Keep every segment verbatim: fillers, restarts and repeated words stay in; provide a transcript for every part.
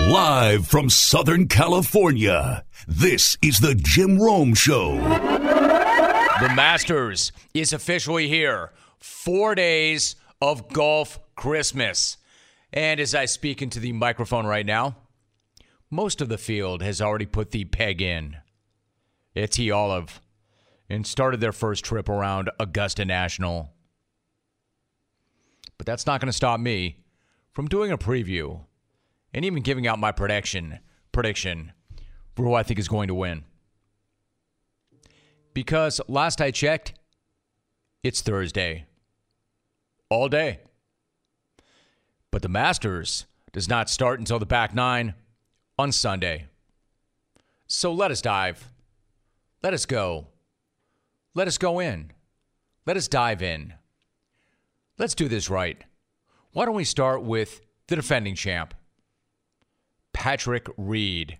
Live from Southern California, this is the Jim Rome Show. The Masters is officially here. Four days of golf Christmas. And as I speak into the microphone right now, most of the field has already put the peg in at T Olive and started their first trip around Augusta National. But that's not going to stop me from doing a preview and even giving out my prediction prediction for who I think is going to win. Because last I checked, it's Thursday. All day. But the Masters does not start until the back nine on Sunday. So let us dive. Let us go. Let us go in. Let us dive in. Let's do this right. Why don't we start with the defending champ, Patrick Reed.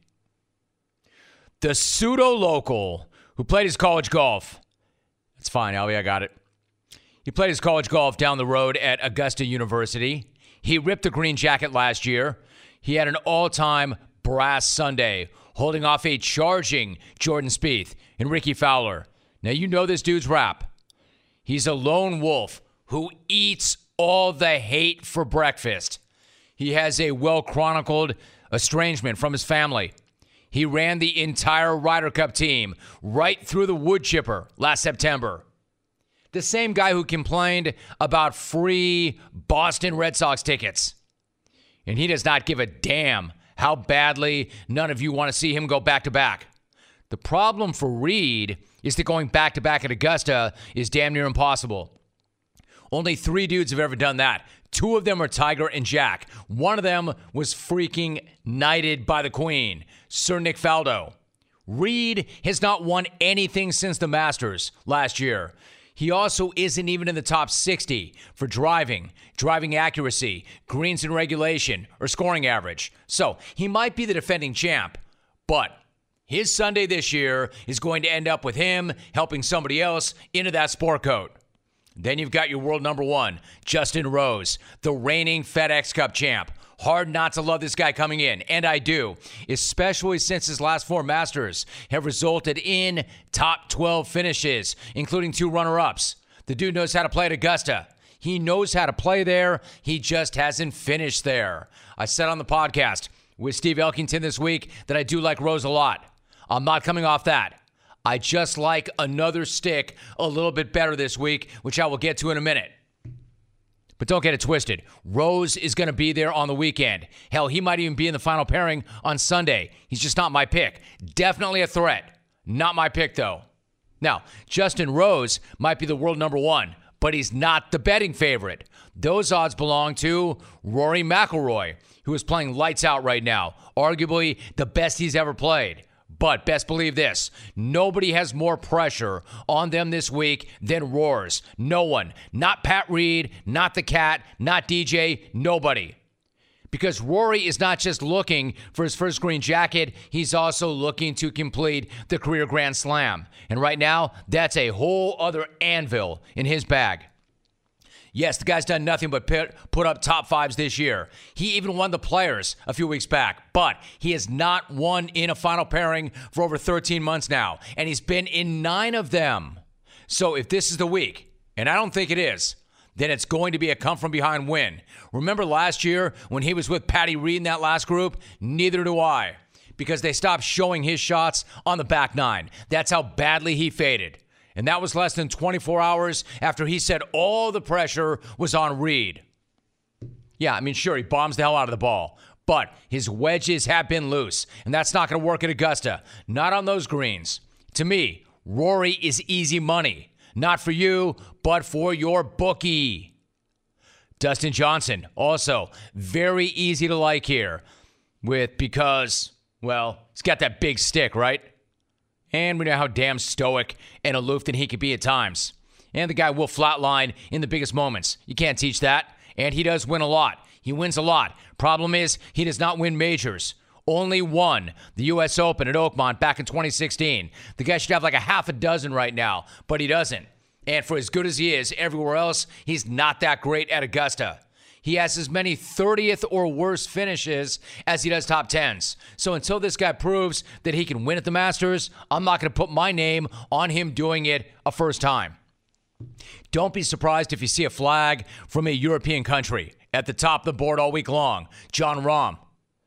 The pseudo-local who played his college golf. That's fine, Albie, I got it. He played his college golf down the road at Augusta University. He ripped the green jacket last year. He had an all-time brass Sunday, holding off a charging Jordan Spieth and Ricky Fowler. Now, you know this dude's rap. He's a lone wolf who eats all the hate for breakfast. He has a well-chronicled estrangement from his family. He ran the entire Ryder Cup team right through the wood chipper last September. The same guy who complained about free Boston Red Sox tickets. And he does not give a damn how badly none of you want to see him go back-to-back. The problem for Reed is that going back-to-back at Augusta is damn near impossible. Only three dudes have ever done that. Two of them are Tiger and Jack. One of them was freaking knighted by the Queen, Sir Nick Faldo. Reed has not won anything since the Masters last year. He also isn't even in the top sixty for driving, driving accuracy, greens in regulation, or scoring average. So he might be the defending champ, but his Sunday this year is going to end up with him helping somebody else into that sport coat. Then you've got your world number one, Justin Rose, the reigning FedEx Cup champ. Hard not to love this guy coming in, and I do, especially since his last four Masters have resulted in top twelve finishes, including two runner-ups. The dude knows how to play at Augusta. He knows how to play there. He just hasn't finished there. I said on the podcast with Steve Elkington this week that I do like Rose a lot. I'm not coming off that. I just like another stick a little bit better this week, which I will get to in a minute. But don't get it twisted. Rose is going to be there on the weekend. Hell, he might even be in the final pairing on Sunday. He's just not my pick. Definitely a threat. Not my pick, though. Now, Justin Rose might be the world number one, but he's not the betting favorite. Those odds belong to Rory McIlroy, who is playing lights out right now. Arguably the best he's ever played. But best believe this, nobody has more pressure on them this week than Roars. No one. Not Pat Reed, not the Cat, not D J, nobody. Because Rory is not just looking for his first green jacket, he's also looking to complete the career Grand Slam. And right now, that's a whole other anvil in his bag. Yes, the guy's done nothing but put up top fives this year. He even won the Players a few weeks back, but he has not won in a final pairing for over thirteen months now, and he's been in nine of them. So if this is the week, and I don't think it is, then it's going to be a come-from-behind win. Remember last year when he was with Patty Reed in that last group? Neither do I, because they stopped showing his shots on the back nine. That's how badly he faded. And that was less than twenty-four hours after he said all the pressure was on Reed. Yeah, I mean, sure, he bombs the hell out of the ball, but his wedges have been loose, and that's not going to work at Augusta. Not on those greens. To me, Rory is easy money. Not for you, but for your bookie. Dustin Johnson, also very easy to like here with because, well, he's got that big stick, right? And we know how damn stoic and aloof that he can be at times. And the guy will flatline in the biggest moments. You can't teach that. And he does win a lot. He wins a lot. Problem is, he does not win majors. Only won the U S Open at Oakmont back in twenty sixteen. The guy should have like a half a dozen right now, but he doesn't. And for as good as he is everywhere else, he's not that great at Augusta. He has as many thirtieth or worse finishes as he does top tens. So until this guy proves that he can win at the Masters, I'm not going to put my name on him doing it a first time. Don't be surprised if you see a flag from a European country at the top of the board all week long. Jon Rahm,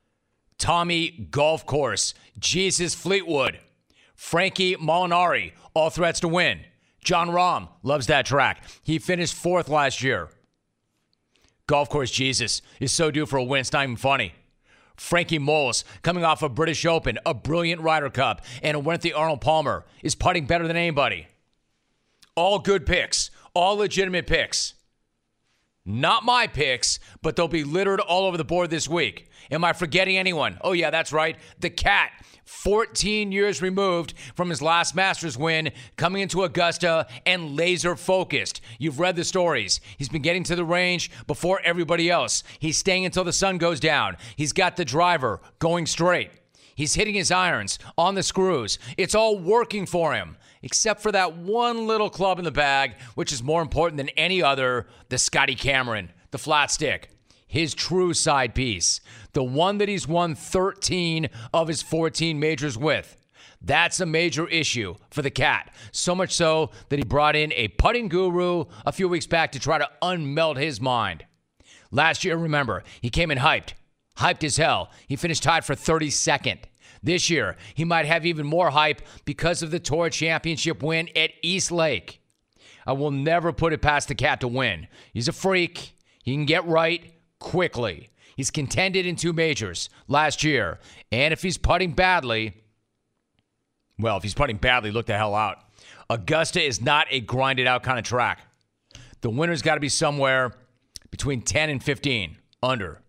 Tommy Golf Course, Jesus Fleetwood, Frankie Molinari, all threats to win. Jon Rahm loves that track. He finished fourth last year. Golf Course Jesus is so due for a win, it's not even funny. Frankie Moles, coming off a British Open, a brilliant Ryder Cup, and a win at the Arnold Palmer, is putting better than anybody. All good picks, all legitimate picks. Not my picks, but they'll be littered all over the board this week. Am I forgetting anyone? Oh yeah, that's right. The Cat, fourteen years removed from his last Masters win, coming into Augusta and laser focused. You've read the stories. He's been getting to the range before everybody else. He's staying until the sun goes down. He's got the driver going straight. He's hitting his irons on the screws. It's all working for him, except for that one little club in the bag, which is more important than any other, the Scotty Cameron, the flat stick. His true side piece, the one that he's won thirteen of his fourteen majors with. That's a major issue for the Cat. So much so that he brought in a putting guru a few weeks back to try to unmelt his mind. Last year, remember, he came in hyped. Hyped as hell. He finished tied for thirty-second. This year, he might have even more hype because of the Tour Championship win at East Lake. I will never put it past the Cat to win. He's a freak. He can get right quickly. He's contended in two majors last year. And if he's putting badly, well, if he's putting badly, look the hell out. Augusta is not a grinded out kind of track. The winner's got to be somewhere between ten and fifteen under.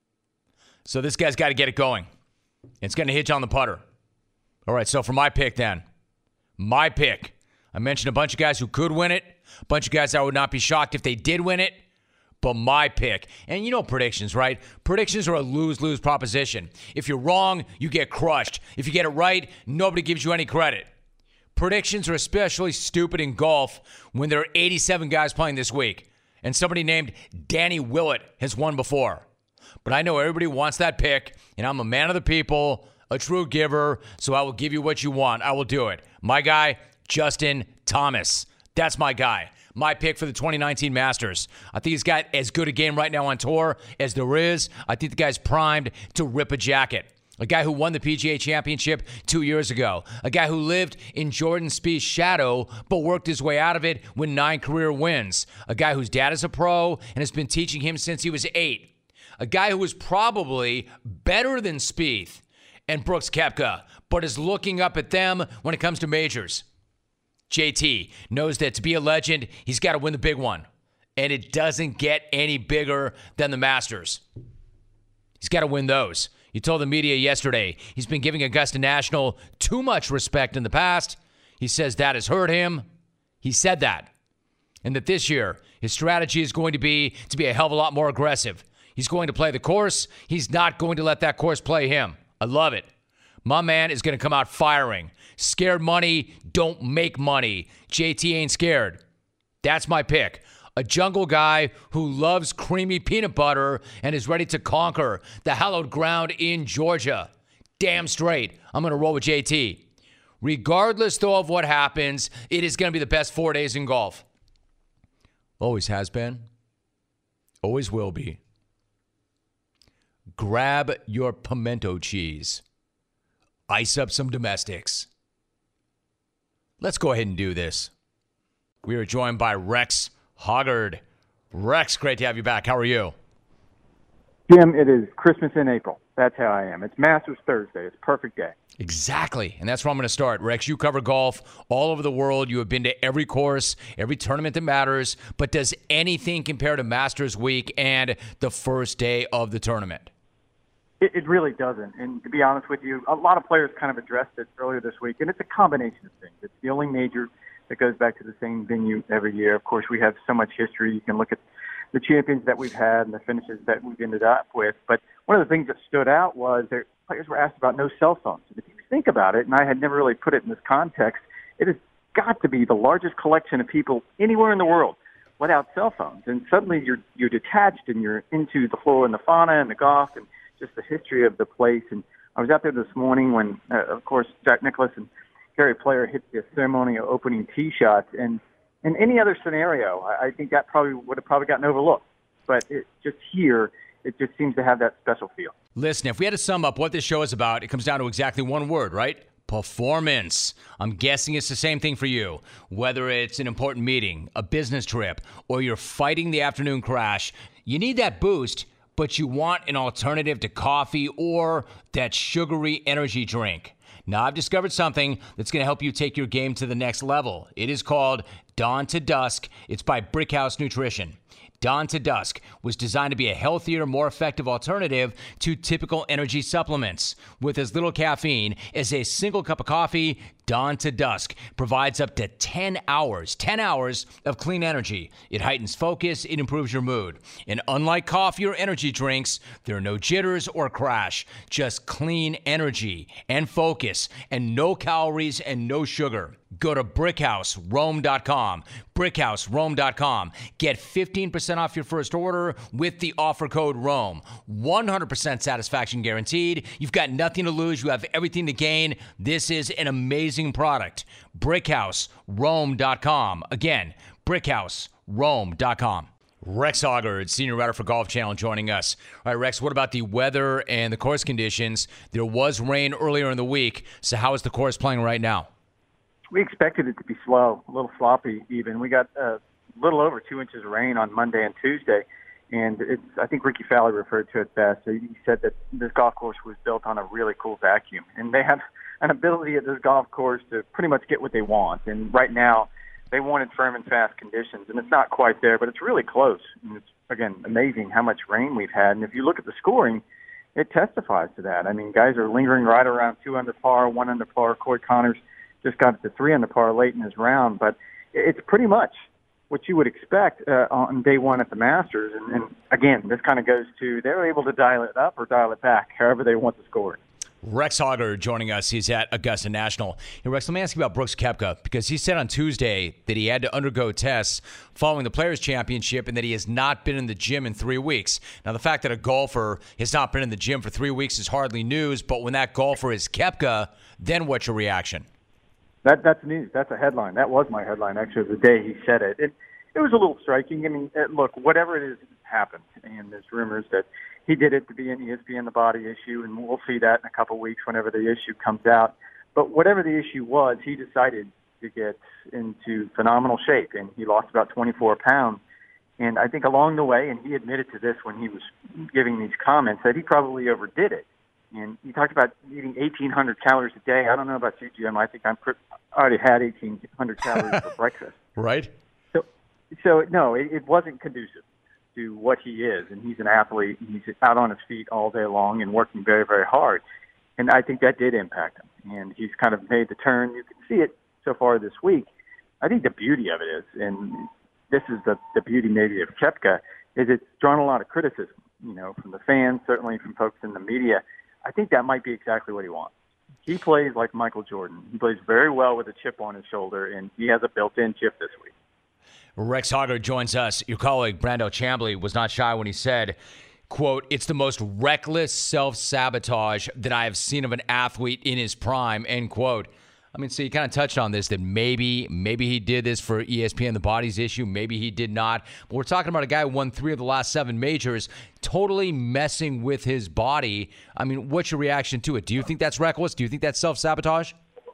So this guy's got to get it going. It's going to hitch on the putter. All right, so for my pick then, my pick. I mentioned a bunch of guys who could win it, a bunch of guys I would not be shocked if they did win it, but my pick. And you know predictions, right? Predictions are a lose-lose proposition. If you're wrong, you get crushed. If you get it right, nobody gives you any credit. Predictions are especially stupid in golf when there are eighty-seven guys playing this week, and somebody named Danny Willett has won before. But I know everybody wants that pick, and I'm a man of the people, a true giver, so I will give you what you want. I will do it. My guy, Justin Thomas. That's my guy. My pick for the twenty nineteen Masters. I think he's got as good a game right now on tour as there is. I think the guy's primed to rip a jacket. A guy who won the P G A Championship two years ago. A guy who lived in Jordan Spieth's shadow but worked his way out of it with nine career wins. A guy whose dad is a pro and has been teaching him since he was eight. A guy who is probably better than Spieth and Brooks Koepka, but is looking up at them when it comes to majors. J T knows that to be a legend, he's got to win the big one. And it doesn't get any bigger than the Masters. He's got to win those. He told the media yesterday he's been giving Augusta National too much respect in the past. He says that has hurt him. He said that. And that this year, his strategy is going to be to be a hell of a lot more aggressive. He's going to play the course. He's not going to let that course play him. I love it. My man is going to come out firing. Scared money don't make money. J T ain't scared. That's my pick. A jungle guy who loves creamy peanut butter and is ready to conquer the hallowed ground in Georgia. Damn straight. I'm going to roll with J T. Regardless, though, of what happens, it is going to be the best four days in golf. Always has been. Always will be. Grab your pimento cheese. Ice up some domestics. Let's go ahead and do this. We are joined by Rex Hoggard. Rex, great to have you back. How are you? Jim, it is Christmas in April. That's how I am. It's Masters Thursday. It's a perfect day. Exactly. And that's where I'm going to start. Rex, you cover golf all over the world. You have been to every course, every tournament that matters. But does anything compare to Masters Week and the first day of the tournament? It, it really doesn't. And to be honest with you, a lot of players kind of addressed it earlier this week. And it's a combination of things. It's the only major that goes back to the same venue every year. Of course, we have so much history. You can look at the champions that we've had and the finishes that we've ended up with. But one of the things that stood out was that players were asked about no cell phones. And if you think about it, and I had never really put it in this context, it has got to be the largest collection of people anywhere in the world without cell phones. And suddenly you're you're detached and you're into the flora and the fauna and the golf and just the history of the place. And I was out there this morning when, uh, of course, Jack Nicklaus and Gary Player hit the ceremonial opening tee shots. And in any other scenario, I, I think that probably would have probably gotten overlooked. But it, just here, it just seems to have that special feel. Listen, if we had to sum up what this show is about, it comes down to exactly one word, right? Performance. I'm guessing it's the same thing for you. Whether it's an important meeting, a business trip, or you're fighting the afternoon crash, you need that boost, but you want an alternative to coffee or that sugary energy drink. Now, I've discovered something that's going to help you take your game to the next level. It is called Dawn to Dusk. It's by Brickhouse Nutrition. Dawn to Dusk was designed to be a healthier, more effective alternative to typical energy supplements. With as little caffeine as a single cup of coffee, Dawn to Dusk provides up to ten hours, ten hours of clean energy. It heightens focus, it improves your mood. And unlike coffee or energy drinks, there are no jitters or crash, just clean energy and focus and no calories and no sugar. Go to brickhouse rome dot com, brickhouse rome dot com. Get fifteen percent off your first order with the offer code ROME. one hundred percent satisfaction guaranteed. You've got nothing to lose. You have everything to gain. This is an amazing product. brickhouse rome dot com. Again, brickhouse rome dot com. Rex Hoggard, senior writer for Golf Channel, joining us. All right, Rex, what about the weather and the course conditions? There was rain earlier in the week, so how is the course playing right now? We expected it to be slow, a little sloppy even. We got a little over two inches of rain on Monday and Tuesday, and it's, I think Ricky Fowler referred to it best. He said that this golf course was built on a really cool vacuum, and they have an ability at this golf course to pretty much get what they want. And right now, they wanted firm and fast conditions, and it's not quite there, but it's really close. And it's, again, amazing how much rain we've had. And if you look at the scoring, it testifies to that. I mean, guys are lingering right around two under par, one under par. Corey Connors just got to three under par late in his round, but it's pretty much what you would expect uh, on day one at the Masters. And, and again, this kind of goes to they're able to dial it up or dial it back, however they want to score it. Rex Hoggard joining us. He's at Augusta National. Hey, Rex, let me ask you about Brooks Koepka, because he said on Tuesday that he had to undergo tests following the Players' Championship and that he has not been in the gym in three weeks. Now, the fact that a golfer has not been in the gym for three weeks is hardly news, but when that golfer is Koepka, then what's your reaction? That That's news. That's a headline. That was my headline, actually, the day he said it. It, it was a little striking. I mean, look, whatever it is, it happened. And there's rumors that he did it to be an E S P N The Body issue, and we'll see that in a couple of weeks whenever the issue comes out. But whatever the issue was, he decided to get into phenomenal shape, and he lost about twenty-four pounds. And I think along the way, and he admitted to this when he was giving these comments, that he probably overdid it. And he talked about eating eighteen hundred calories a day. I don't know about you, Jim. I think I'm pre- I already had eighteen hundred calories for breakfast. Right. So, so no, it, it wasn't conducive to what he is. And he's an athlete. And he's out on his feet all day long and working very, very hard. And I think that did impact him. And he's kind of made the turn. You can see it so far this week. I think the beauty of it is, and this is the, the beauty maybe of Koepka, is it's drawn a lot of criticism, you know, from the fans, certainly from folks in the media. I think that might be exactly what he wants. He plays like Michael Jordan. He plays very well with a chip on his shoulder, and he has a built-in chip this week. Rex Hoggard joins us. Your colleague, Brando Chambly, was not shy when he said, quote, "It's the most reckless self-sabotage that I have seen of an athlete in his prime," end quote. I mean, so you kind of touched on this, that maybe maybe he did this for E S P N The Body's issue. Maybe he did not. But we're talking about a guy who won three of the last seven majors, totally messing with his body. I mean, what's your reaction to it? Do you think that's reckless? Do you think that's self-sabotage?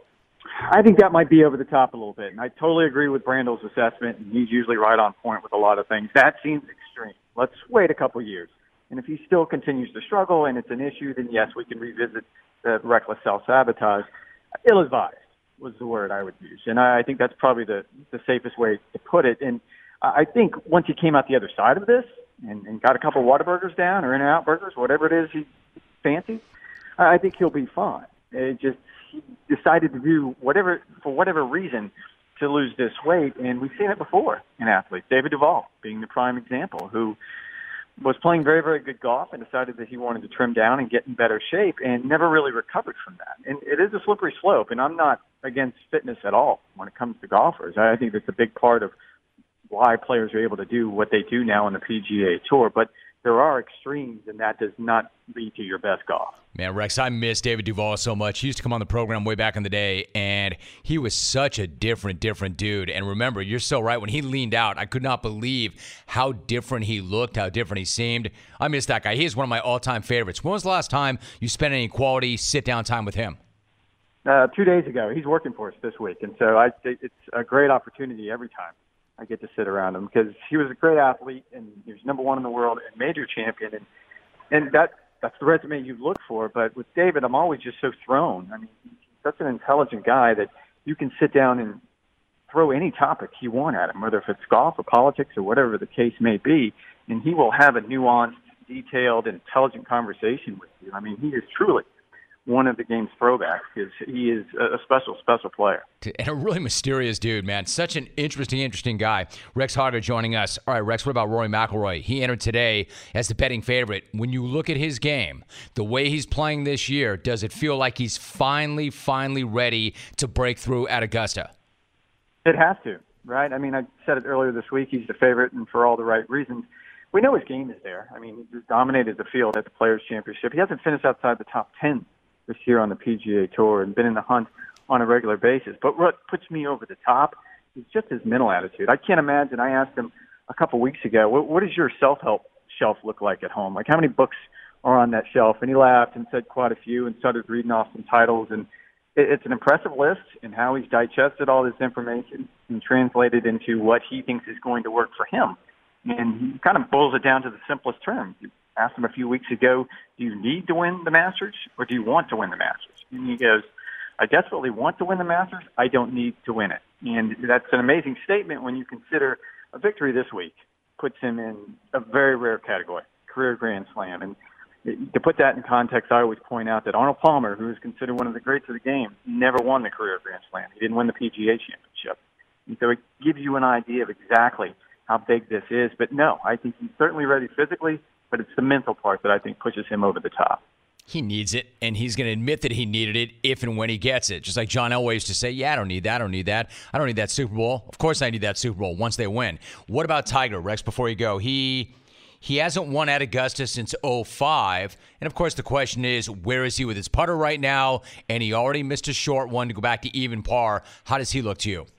I think that might be over the top a little bit. And I totally agree with Brando's assessment, and he's usually right on point with a lot of things. That seems extreme. Let's wait a couple years. And if he still continues to struggle and it's an issue, then yes, we can revisit the reckless self-sabotage. Ill-advised was the word I would use. And I think that's probably the, the safest way to put it. And I think once he came out the other side of this and, and got a couple Whataburgers down or In-N-Out burgers, whatever it is he fancies, I think he'll be fine. It just he decided to do whatever, for whatever reason, to lose this weight. And we've seen it before in athletes. David Duval being the prime example, who was playing very, very good golf and decided that he wanted to trim down and get in better shape and never really recovered from that. And it is a slippery slope, and I'm not against fitness at all when it comes to golfers. I think that's a big part of why players are able to do what they do now on the P G A Tour. But there are extremes, and that does not lead to your best golf. Man, Rex, I miss David Duval so much. He used to come on the program way back in the day, and he was such a different, different dude. And remember, you're so right. When he leaned out, I could not believe how different he looked, how different he seemed. I miss that guy. He is one of my all-time favorites. When was the last time you spent any quality sit-down time with him? Uh, two days ago. He's working for us this week, and so I, it's a great opportunity every time I get to sit around him, because he was a great athlete, and he was number one in the world and major champion, and and that that's the resume you look for. But with David, I'm always just so thrown. I mean, he's such an intelligent guy that you can sit down and throw any topic you want at him, whether if it's golf or politics or whatever the case may be, and he will have a nuanced, detailed, intelligent conversation with you. I mean, he is truly one of the game's throwbacks, because he is a special, special player. And a really mysterious dude, man. Such an interesting, interesting guy. Rex Harder joining us. All right, Rex, what about Rory McIlroy? He entered today as the betting favorite. When you look at his game, the way he's playing this year, does it feel like he's finally, finally ready to break through at Augusta? It has to, right? I mean, I said it earlier this week. He's the favorite, and for all the right reasons. We know his game is there. I mean, he just dominated the field at the Players' Championship. He hasn't finished outside the top ten this year on the P G A Tour and been in the hunt on a regular basis. But what puts me over the top is just his mental attitude. I can't imagine. I asked him a couple weeks ago, what, what does your self-help shelf look like at home? Like, how many books are on that shelf? And he laughed and said quite a few and started reading off some titles. And it, it's an impressive list, and how he's digested all this information and translated into what he thinks is going to work for him. And he kind of boils it down to the simplest terms. Asked him a few weeks ago, do you need to win the Masters or do you want to win the Masters? And he goes, I desperately want to win the Masters. I don't need to win it. And that's an amazing statement when you consider a victory this week puts him in a very rare category, career Grand Slam. And to put that in context, I always point out that Arnold Palmer, who is considered one of the greats of the game, never won the career Grand Slam. He didn't win the P G A Championship. And so it gives you an idea of exactly how big this is. But no, I think he's certainly ready physically, but it's the mental part that I think pushes him over the top. He needs it, and he's going to admit that he needed it if and when he gets it. Just like John Elway used to say, yeah, I don't need that, I don't need that. I don't need that Super Bowl. Of course I need that Super Bowl once they win. What about Tiger, Rex, before you go? He he hasn't won at Augusta since oh five, and of course the question is, where is he with his putter right now? And he already missed a short one to go back to even par. How does he look to you?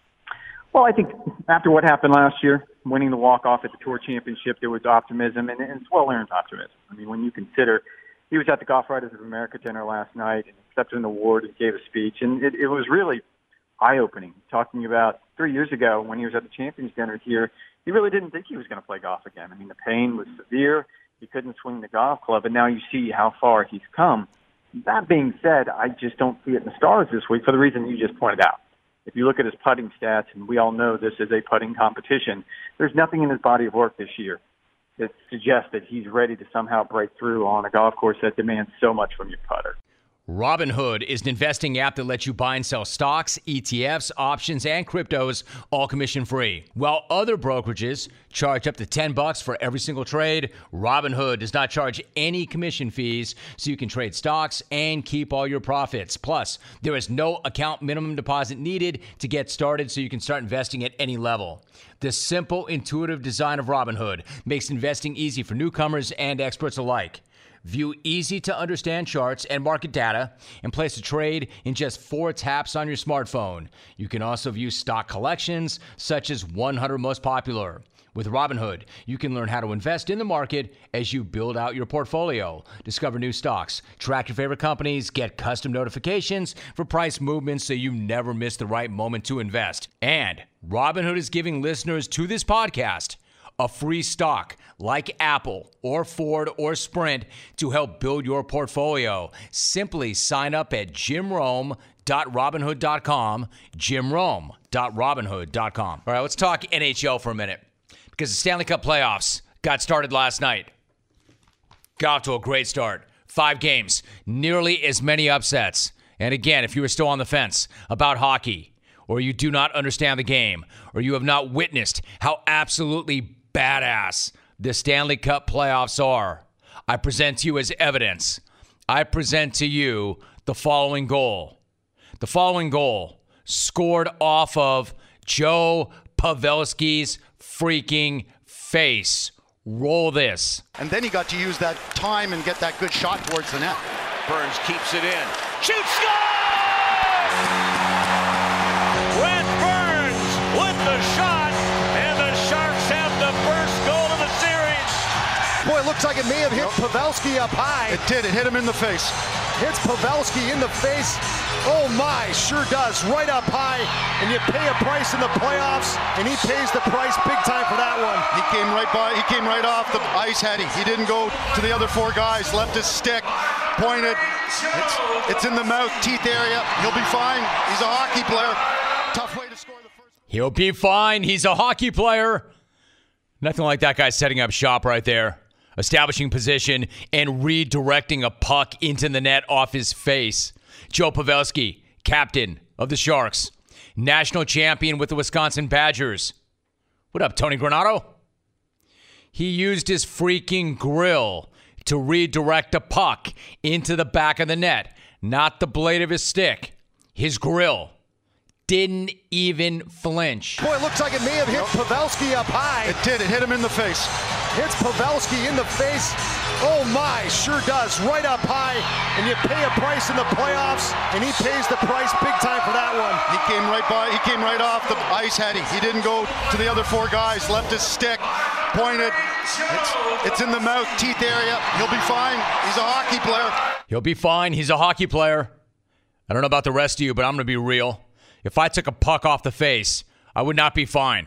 Well, I think after what happened last year, winning the walk-off at the Tour Championship, there was optimism, and it's well-earned optimism. I mean, when you consider he was at the Golf Writers of America dinner last night and accepted an award and gave a speech, and it, it was really eye-opening, talking about three years ago when he was at the Champions dinner here, he really didn't think he was going to play golf again. I mean, the pain was severe. He couldn't swing the golf club, and now you see how far he's come. That being said, I just don't see it in the stars this week for the reason you just pointed out. If you look at his putting stats, and we all know this is a putting competition, there's nothing in his body of work this year that suggests that he's ready to somehow break through on a golf course that demands so much from your putter. Robinhood is an investing app that lets you buy and sell stocks, E T Fs, options, and cryptos, all commission-free. While other brokerages charge up to ten bucks for every single trade, Robinhood does not charge any commission fees, so you can trade stocks and keep all your profits. Plus, there is no account minimum deposit needed to get started, so you can start investing at any level. The simple, intuitive design of Robinhood makes investing easy for newcomers and experts alike. View easy-to-understand charts and market data and place a trade in just four taps on your smartphone. You can also view stock collections, such as one hundred most popular. With Robinhood, you can learn how to invest in the market as you build out your portfolio. Discover new stocks, track your favorite companies, get custom notifications for price movements so you never miss the right moment to invest. And Robinhood is giving listeners to this podcast a free stock like Apple or Ford or Sprint to help build your portfolio. Simply sign up at jim rome dot robinhood dot com, jim rome dot robinhood dot com. All right, let's talk N H L for a minute, because the Stanley Cup playoffs got started last night. Got off to a great start. Five games, nearly as many upsets. And again, if you were still on the fence about hockey, or you do not understand the game, or you have not witnessed how absolutely badass the Stanley Cup playoffs are, I present to you as evidence. I present to you the following goal. The following goal scored off of Joe Pavelski's freaking face. Roll this. And then he got to use that time and get that good shot towards the net. Burns keeps it in. Shoots, scores! Brent Burns with the shot, and the Sharks have the first goal of the series. Boy, it looks like it may have hit Pavelski up high. It did. It hit him in the face. Hits Pavelski in the face. Oh my, sure does. Right up high. And you pay a price in the playoffs, and he pays the price big time for that one. He came right by. He came right off the ice, had he. He didn't go to the other four guys. Left his stick, pointed. It's, it's in the mouth, teeth area. He'll be fine. He's a hockey player. Tough way to score the first. He'll be fine. He's a hockey player. Nothing like that guy setting up shop right there. Establishing position and redirecting a puck into the net off his face. Joe Pavelski, captain of the Sharks, national champion with the Wisconsin Badgers. What up, Tony Granato? He used his freaking grill to redirect a puck into the back of the net, not the blade of his stick. His grill. Didn't even flinch. Boy, it looks like it may have hit Pavelski up high. It did. It hit him in the face. Hits Pavelski in the face. Oh my, sure does. Right up high. And you pay a price in the playoffs, and he pays the price big time for that one. He came right by. He came right off the ice, had he. He didn't go to the other four guys. Left his stick, pointed. It's, it's in the mouth, teeth area. He'll be fine. He's a hockey player. He'll be fine. He's a hockey player. I don't know about the rest of you, but I'm going to be real. If I took a puck off the face, I would not be fine.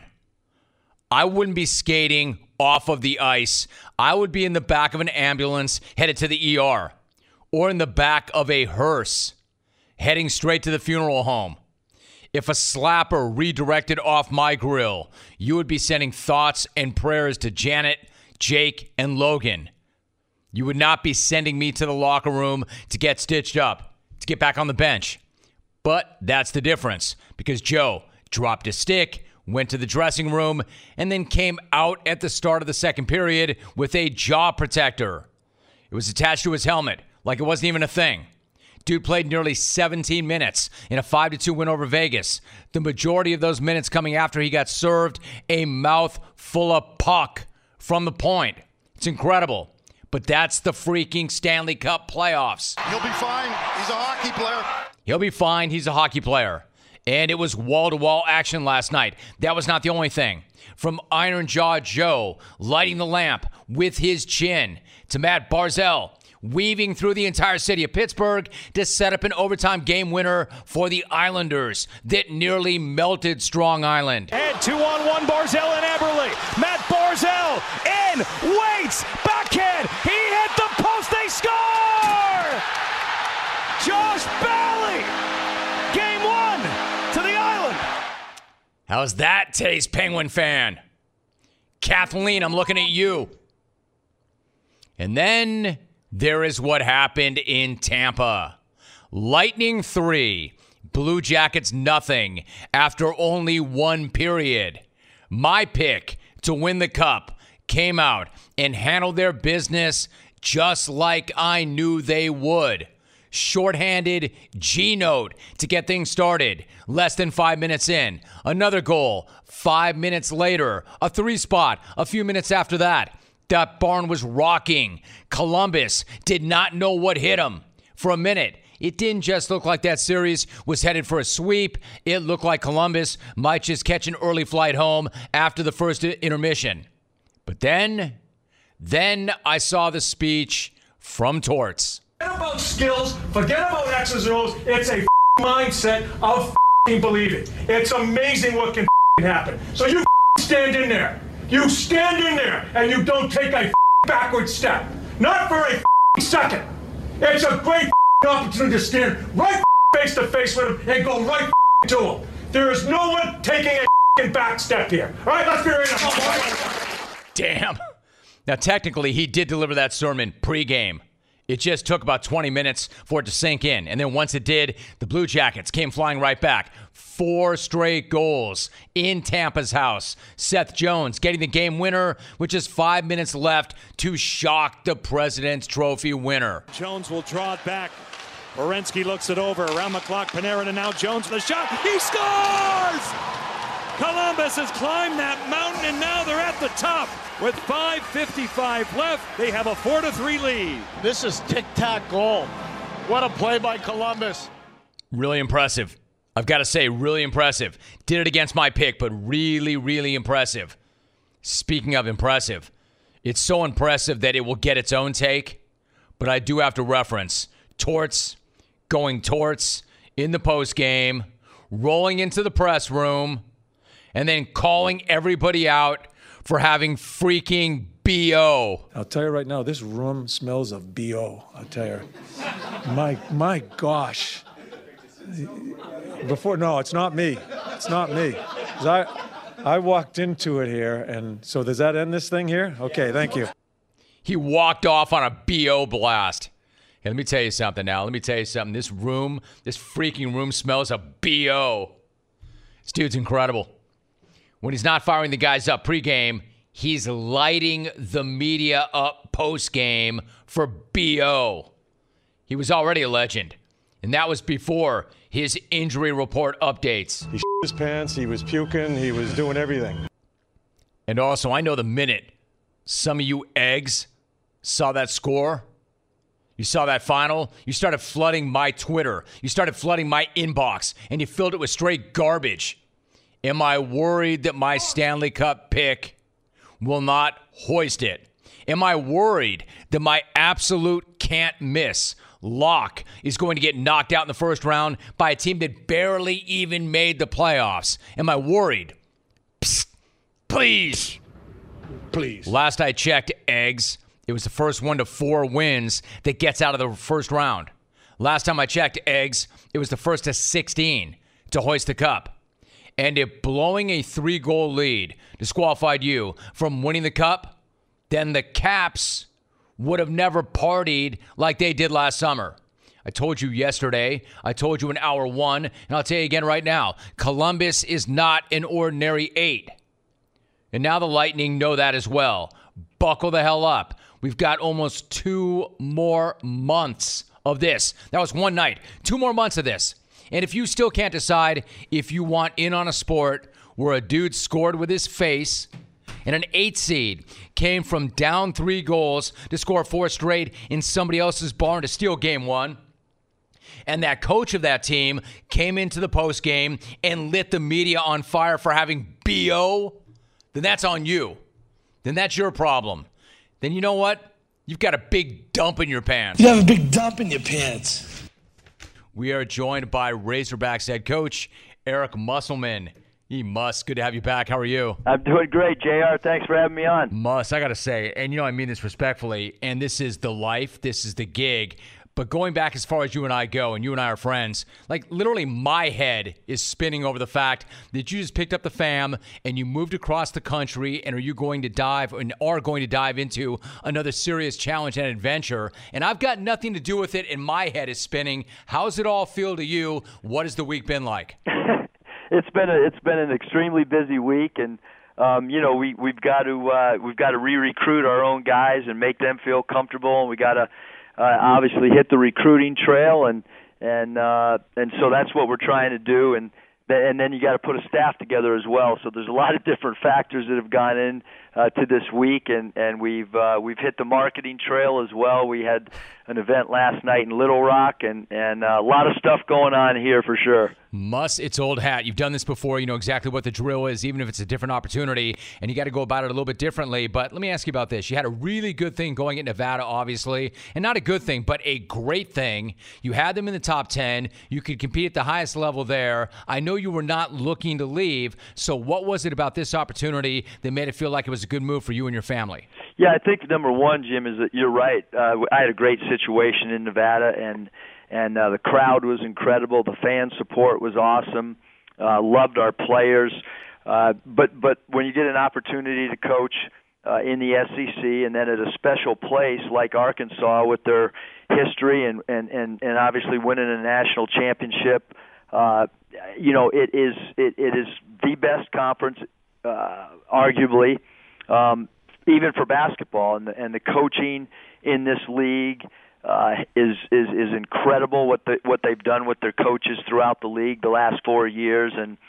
I wouldn't be skating off of the ice. I would be in the back of an ambulance headed to the E R, or in the back of a hearse heading straight to the funeral home. If a slapper redirected off my grill, you would be sending thoughts and prayers to Janet, Jake, and Logan. You would not be sending me to the locker room to get stitched up, to get back on the bench. But that's the difference, because Joe dropped his stick, went to the dressing room, and then came out at the start of the second period with a jaw protector. It was attached to his helmet, like it wasn't even a thing. Dude played nearly seventeen minutes in a five to two win over Vegas. The majority of those minutes coming after he got served a mouth full of puck from the point. It's incredible. But that's the freaking Stanley Cup playoffs. He'll be fine. He's a hockey player. He'll be fine. He's a hockey player. And it was wall-to-wall action last night. That was not the only thing. From Iron Jaw Joe lighting the lamp with his chin to Matt Barzal weaving through the entire city of Pittsburgh to set up an overtime game winner for the Islanders that nearly melted Strong Island. And two on one, Barzal and Eberle. Matt Barzal in, waits, backhand. He hit the post, they score! Josh Bailey, game one to the Island. How's that taste, Penguin fan? Kathleen, I'm looking at you. And then there is what happened in Tampa. Lightning three, Blue Jackets nothing after only one period. My pick to win the cup came out and handled their business just like I knew they would. Shorthanded G-Note to get things started. Less than five minutes in. Another goal. Five minutes later. A three spot. A few minutes after that. That barn was rocking. Columbus did not know what hit them. For a minute, it didn't just look like that series was headed for a sweep. It looked like Columbus might just catch an early flight home after the first intermission. But then, then I saw the speech from Torts. Forget about skills, forget about X's and O's. It's a mindset of believing. It's amazing what can happen. So you stand in there. You stand in there and you don't take a backward step. Not for a second. It's a great opportunity to stand right face to face with him and go right to him. There is no one taking a back step here. All right, let's be right. Damn. Now, technically, he did deliver that sermon pregame. It just took about twenty minutes for it to sink in. And then once it did, the Blue Jackets came flying right back. Four straight goals in Tampa's house. Seth Jones getting the game winner with just five minutes left to shock the President's Trophy winner. Jones will draw it back. Werenski looks it over. Around the clock, Panarin, and now Jones with a shot. He scores! Columbus has climbed that mountain, and now they're at the top. With five fifty-five left, they have a four to three lead. This is tic-tac goal. What a play by Columbus. Really impressive. I've got to say, really impressive. Did it against my pick, but really, really impressive. Speaking of impressive, it's so impressive that it will get its own take, but I do have to reference Torts going Torts in the postgame, rolling into the press room, and then calling everybody out for having freaking B O. I'll tell you right now, this room smells of B O. I'll tell you. My, my gosh. Before, no, it's not me. It's not me. 'Cause I, I walked into it here, and so does that end this thing here? Okay, thank you. He walked off on a B O blast. Hey, let me tell you something now. Let me tell you something. This room, this freaking room smells of B O. This dude's incredible. When he's not firing the guys up pregame, he's lighting the media up postgame for B O. He was already a legend, and that was before his injury report updates. He shit his pants, he was puking, he was doing everything. And also, I know the minute some of you eggs saw that score, you saw that final, you started flooding my Twitter, you started flooding my inbox, and you filled it with straight garbage. Am I worried that my Stanley Cup pick will not hoist it? Am I worried that my absolute can't miss lock is going to get knocked out in the first round by a team that barely even made the playoffs? Am I worried? Psst, please. Please. Last I checked, eggs, it was the first one to four wins that gets out of the first round. Last time I checked, eggs, it was the first to sixteen to hoist the cup. And if blowing a three-goal lead disqualified you from winning the cup, then the Caps would have never partied like they did last summer. I told you yesterday, I told you in hour one, and I'll tell you again right now, Columbus is not an ordinary eight. And now the Lightning know that as well. Buckle the hell up. We've got almost two more months of this. That was one night. Two more months of this. And if you still can't decide if you want in on a sport where a dude scored with his face and an eight seed came from down three goals to score four straight in somebody else's barn to steal game one, and that coach of that team came into the postgame and lit the media on fire for having B O, then that's on you. Then that's your problem. Then you know what? You've got a big dump in your pants. You have a big dump in your pants. We are joined by Razorbacks head coach Eric Musselman. He must. Good to have you back. How are you? I'm doing great, J R. Thanks for having me on. Must. I got to say, and you know I mean this respectfully, and this is the life, this is the gig. But going back as far as you and I go, and you and I are friends, like literally my head is spinning over the fact that you just picked up the fam and you moved across the country, and are you going to dive and are going to dive into another serious challenge and adventure? And I've got nothing to do with it, and my head is spinning. How's it all feel to you? What has the week been like? It's been a, it's been an extremely busy week, and um, you know we we've got to uh, we've got to re-recruit our own guys and make them feel comfortable, and we got to uh, obviously hit the recruiting trail, and and uh, and so that's what we're trying to do, and th- and then you got to put a staff together as well. So there's a lot of different factors that have gone in uh, to this week, and and we've uh, we've hit the marketing trail as well. We had an event last night in Little Rock, and and uh, a lot of stuff going on here for sure. Must, it's old hat. You've done this before. You know exactly what the drill is, even if it's a different opportunity, and you got to go about it a little bit differently. But let me ask you about this. You had a really good thing going at Nevada, obviously, and not a good thing, but a great thing. You had them in the top ten. You could compete at the highest level there. I know you were not looking to leave, so what was it about this opportunity that made it feel like it was a good move for you and your family? Yeah, I think number one, Jim, is that you're right. Uh, I had a great situation in Nevada, and and uh, the crowd was incredible. The fan support was awesome. Uh, loved our players. Uh, but but when you get an opportunity to coach uh, in the S E C and then at a special place like Arkansas with their history and, and, and, and obviously winning a national championship, uh, you know, it is it, it is the best conference, uh, arguably, um, even for basketball, and the, and the coaching in this league uh, is is is incredible. What the what they've done with their coaches throughout the league the last four years, and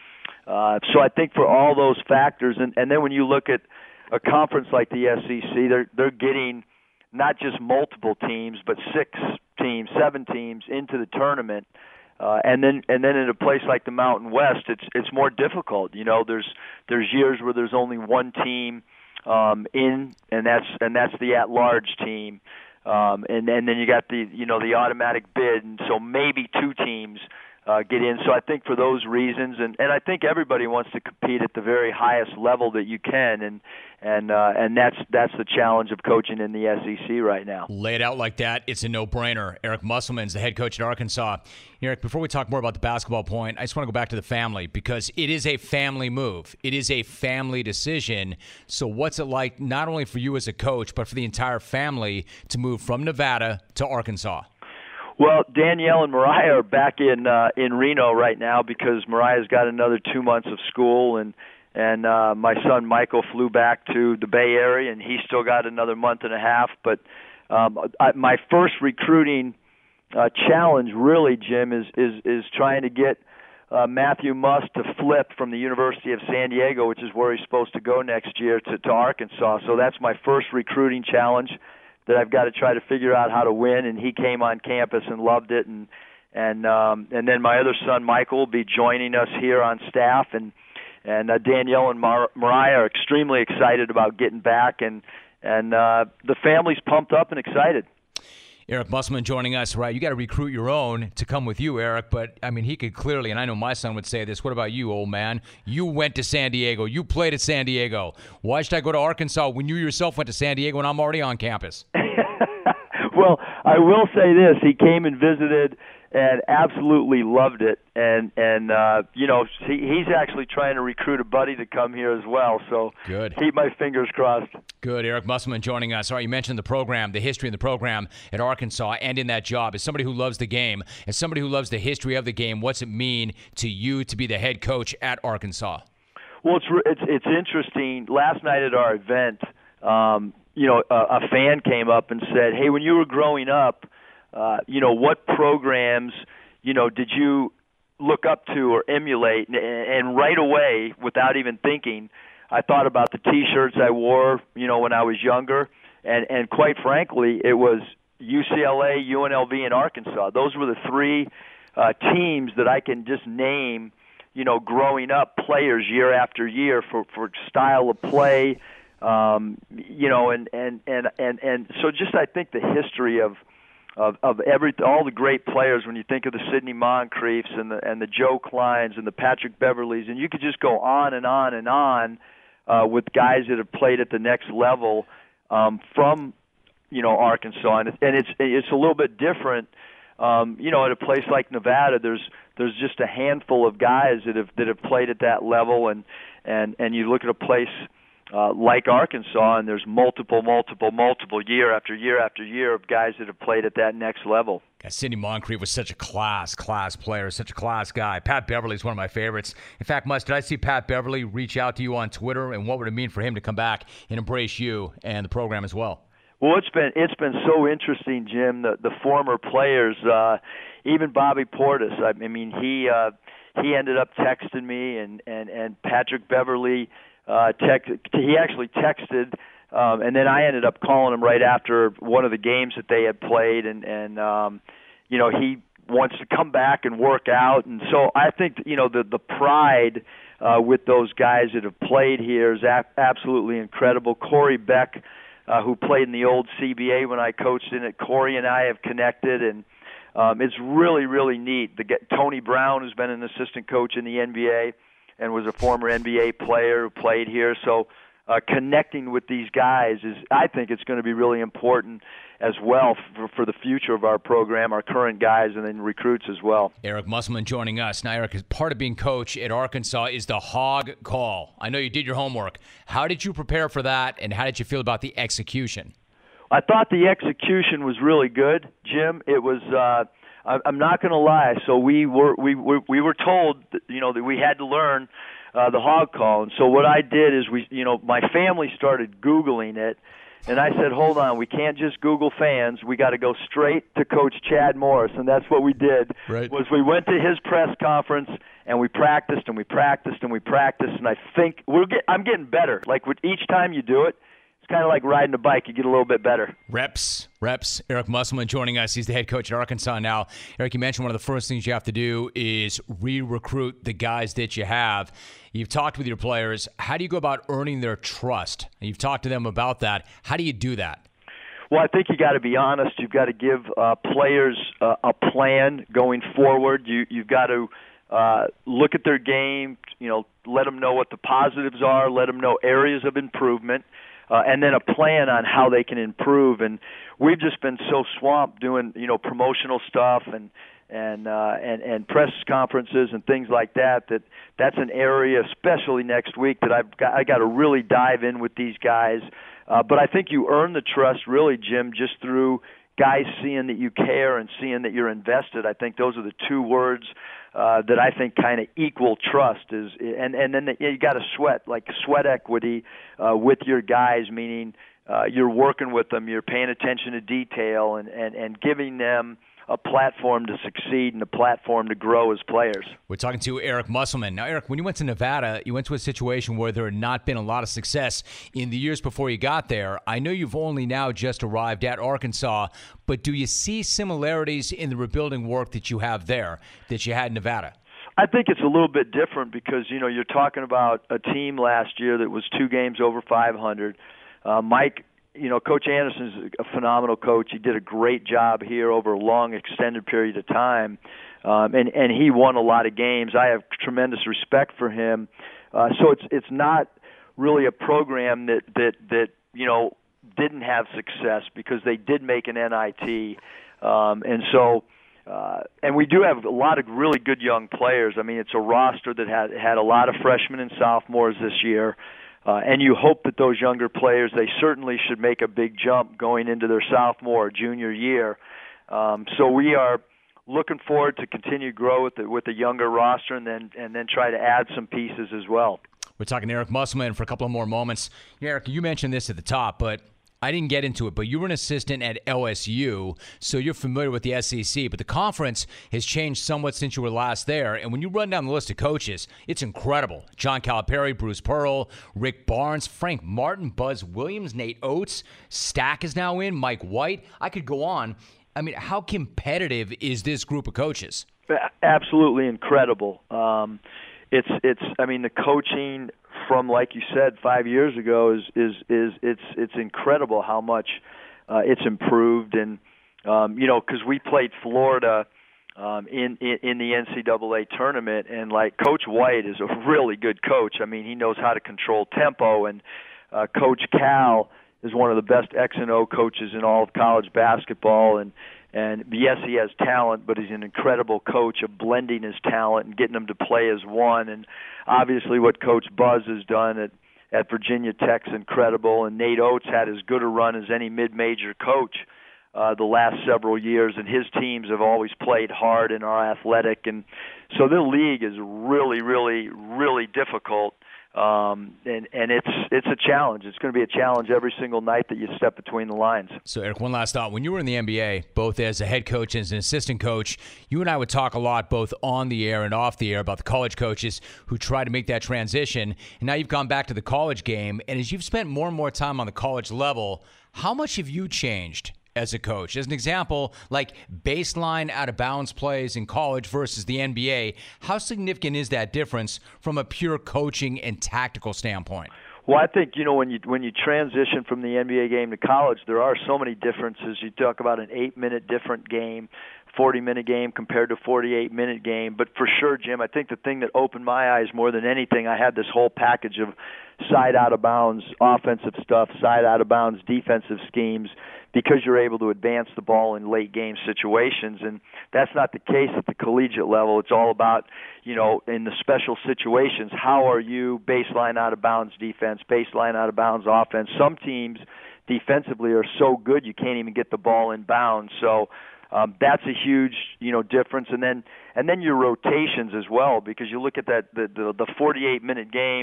Uh, so I think for all those factors, and, and then when you look at a conference like the S E C, they're they're getting not just multiple teams, but six teams, seven teams into the tournament. Uh, and then, and then in a place like the Mountain West, it's it's more difficult. You know, there's there's years where there's only one team um, in, and that's and that's the at-large team. Um, and, and then you got the you know the automatic bid, and so maybe two teams uh, get in. So I think for those reasons, and, and I think everybody wants to compete at the very highest level that you can, and and uh, and that's that's the challenge of coaching in the S E C right now. Lay it out like that, it's a no-brainer. Eric Musselman's the head coach at Arkansas. Eric, before we talk more about the basketball point, I just want to go back to the family, because it is a family move. It is a family decision. So what's it like not only for you as a coach, but for the entire family to move from Nevada to Arkansas? Well, Danielle and Mariah are back in uh, in Reno right now because Mariah's got another two months of school, and and uh, my son Michael flew back to the Bay Area, and he's still got another month and a half. But um, I, my first recruiting uh, challenge, really, Jim, is is is trying to get uh, Matthew Muss to flip from the University of San Diego, which is where he's supposed to go next year, to, to Arkansas. So that's my first recruiting challenge that I've got to try to figure out how to win. And he came on campus and loved it, and and um, and then my other son Michael will be joining us here on staff, and and uh, Danielle and Mar- Mariah are extremely excited about getting back, and and uh, the family's pumped up and excited. Eric Musselman joining us, right? You got to recruit your own to come with you, Eric. But, I mean, he could clearly, and I know my son would say this, what about you, old man? You went to San Diego. You played at San Diego. Why should I go to Arkansas when you yourself went to San Diego and I'm already on campus? Well, I will say this. He came and visited and absolutely loved it. And, and uh, you know, he, he's actually trying to recruit a buddy to come here as well. So good. Keep my fingers crossed. Good. Eric Musselman joining us. All right, you mentioned the program, the history of the program at Arkansas, and in that job. As somebody who loves the game, as somebody who loves the history of the game, what's it mean to you to be the head coach at Arkansas? Well, it's it's, it's interesting. Last night at our event, um, you know, a, a fan came up and said, hey, when you were growing up, uh, you know, what programs, you know, did you look up to or emulate? And, and right away, without even thinking, I thought about the T-shirts I wore, you know, when I was younger. And, and quite frankly, it was U C L A, U N L V, and Arkansas. Those were the three uh, teams that I can just name, you know, growing up, players year after year for, for style of play, um, you know, and, and, and, and, and so just I think the history of of, of every all the great players, when you think of the Sidney Moncriefs and the and the Joe Kleins and the Patrick Beverleys, and you could just go on and on and on uh, with guys that have played at the next level um, from, you know, Arkansas, and, and it's it's a little bit different. Um, you know, at a place like Nevada, there's there's just a handful of guys that have that have played at that level, and and and you look at a place uh, like Arkansas, and there's multiple, multiple, multiple year after year after year of guys that have played at that next level. God, Sidney Moncrief was such a class, class player, such a class guy. Pat Beverly is one of my favorites. In fact, Mus, did I see Pat Beverly reach out to you on Twitter, and what would it mean for him to come back and embrace you and the program as well? Well, it's been it's been so interesting, Jim. The the former players, uh, even Bobby Portis. I mean, he uh, he ended up texting me, and and and Patrick Beverly uh, text. He actually texted, um, and then I ended up calling him right after one of the games that they had played, and and um, you know, he wants to come back and work out, and so I think, you know, the the pride uh, with those guys that have played here is a- absolutely incredible. Corey Beck, Uh, who played in the old C B A when I coached in it. Corey and I have connected, and um, it's really, really neat. The, Tony Brown, who's been an assistant coach in the N B A and was a former N B A player who played here. So uh, connecting with these guys is, I think it's going to be really important as well for, for the future of our program, our current guys, and then recruits as well. Eric Musselman joining us. Now, Eric, as part of being coach at Arkansas is the hog call. I know you did your homework. How did you prepare for that, and how did you feel about the execution? I thought the execution was really good, Jim. It was. Uh, I'm not going to lie. So we were we were we were told that, you know, that we had to learn uh, the hog call, and so what I did is we, you know, my family started Googling it. And I said, hold on, we can't just Google fans. We got to go straight to Coach Chad Morris, and that's what we did. Right. Was we went to his press conference, and we practiced, and we practiced, and we practiced, and I think we're get, I'm getting better. Like with each time you do it, it's kind of like riding a bike. You get a little bit better. Reps, reps. Eric Musselman joining us. He's the head coach at Arkansas now. Eric, you mentioned one of the first things you have to do is re-recruit the guys that you have. You've talked with your players. How do you go about earning their trust? You've talked to them about that. How do you do that? Well, I think you got to be honest. You've got to give uh, players uh, a plan going forward. You, you've got to uh, look at their game, you know, let them know what the positives are, let them know areas of improvement. Uh, and then a plan on how they can improve. And we've just been so swamped doing, you know, promotional stuff and and uh, and and press conferences and things like that. That that's an area, especially next week, that I've got, I got to really dive in with these guys. Uh, but I think you earn the trust, really, Jim, just through guys seeing that you care and seeing that you're invested. I think those are the two words uh, that I think kind of equal trust is, and and then the, you got to sweat, like sweat equity uh, with your guys, meaning uh, you're working with them, you're paying attention to detail, and and and giving them a platform to succeed and a platform to grow as players. We're talking to Eric Musselman. Now, Eric, when you went to Nevada, you went to a situation where there had not been a lot of success in the years before you got there. I know you've only now just arrived at Arkansas, but do you see similarities in the rebuilding work that you have there that you had in Nevada? I think it's a little bit different because, you know, you're talking about a team last year that was two games over five hundred. Uh, Mike You know, Coach Anderson's a phenomenal coach. He did a great job here over a long, extended period of time, um, and and he won a lot of games. I have tremendous respect for him. Uh, so it's it's not really a program that that that you know didn't have success because they did make an N I T, um, and so. Uh, and we do have a lot of really good young players. I mean, it's a roster that had had a lot of freshmen and sophomores this year. Uh, and you hope that those younger players, they certainly should make a big jump going into their sophomore or junior year. Um, so we are looking forward to continue to grow with the, with the younger roster and then and then try to add some pieces as well. We're talking to Eric Musselman for a couple of more moments. Eric, you mentioned this at the top, but I didn't get into it, but you were an assistant at L S U, so you're familiar with the S E C. But the conference has changed somewhat since you were last there. And when you run down the list of coaches, it's incredible. John Calipari, Bruce Pearl, Rick Barnes, Frank Martin, Buzz Williams, Nate Oates, Stack is now in, Mike White. I could go on. I mean, how competitive is this group of coaches? Absolutely incredible. Um, it's it's. I mean, the coaching from, like you said, five years ago is is is it's it's incredible how much uh, it's improved. And um, you know, because we played Florida um, in, in in the N C double A tournament, and like Coach White is a really good coach. I mean, he knows how to control tempo, and uh, Coach Cal is one of the best X and O coaches in all of college basketball. And And yes, he has talent, but he's an incredible coach of blending his talent and getting them to play as one. And obviously what Coach Buzz has done at, at Virginia Tech's incredible. And Nate Oates had as good a run as any mid-major coach uh, the last several years. And his teams have always played hard and are athletic. And so the league is really, really, really difficult. Um, and, and it's it's a challenge. It's going to be a challenge every single night that you step between the lines. So, Eric, one last thought. When you were in the N B A, both as a head coach and as an assistant coach, you and I would talk a lot both on the air and off the air about the college coaches who try to make that transition. And now you've gone back to the college game. And as you've spent more and more time on the college level, how much have you changed as a coach? As an example, like baseline out-of-bounds plays in college versus the N B A, how significant is that difference from a pure coaching and tactical standpoint? Well, I think, you know, when you when you transition from the N B A game to college, there are so many differences. You talk about an eight-minute different game, forty-minute game compared to forty-eight-minute game. But for sure, Jim, I think the thing that opened my eyes more than anything, I had this whole package of side out-of-bounds offensive stuff, side out-of-bounds defensive schemes, because you're able to advance the ball in late game situations. And that's not the case at the collegiate level. It's all about, you know, in the special situations, how are you baseline out of bounds defense, baseline out of bounds offense. Some teams defensively are so good you can't even get the ball in bounds. So um, that's a huge, you know, difference. And then and then your rotations as well, because you look at that the the, the forty-eight minute game.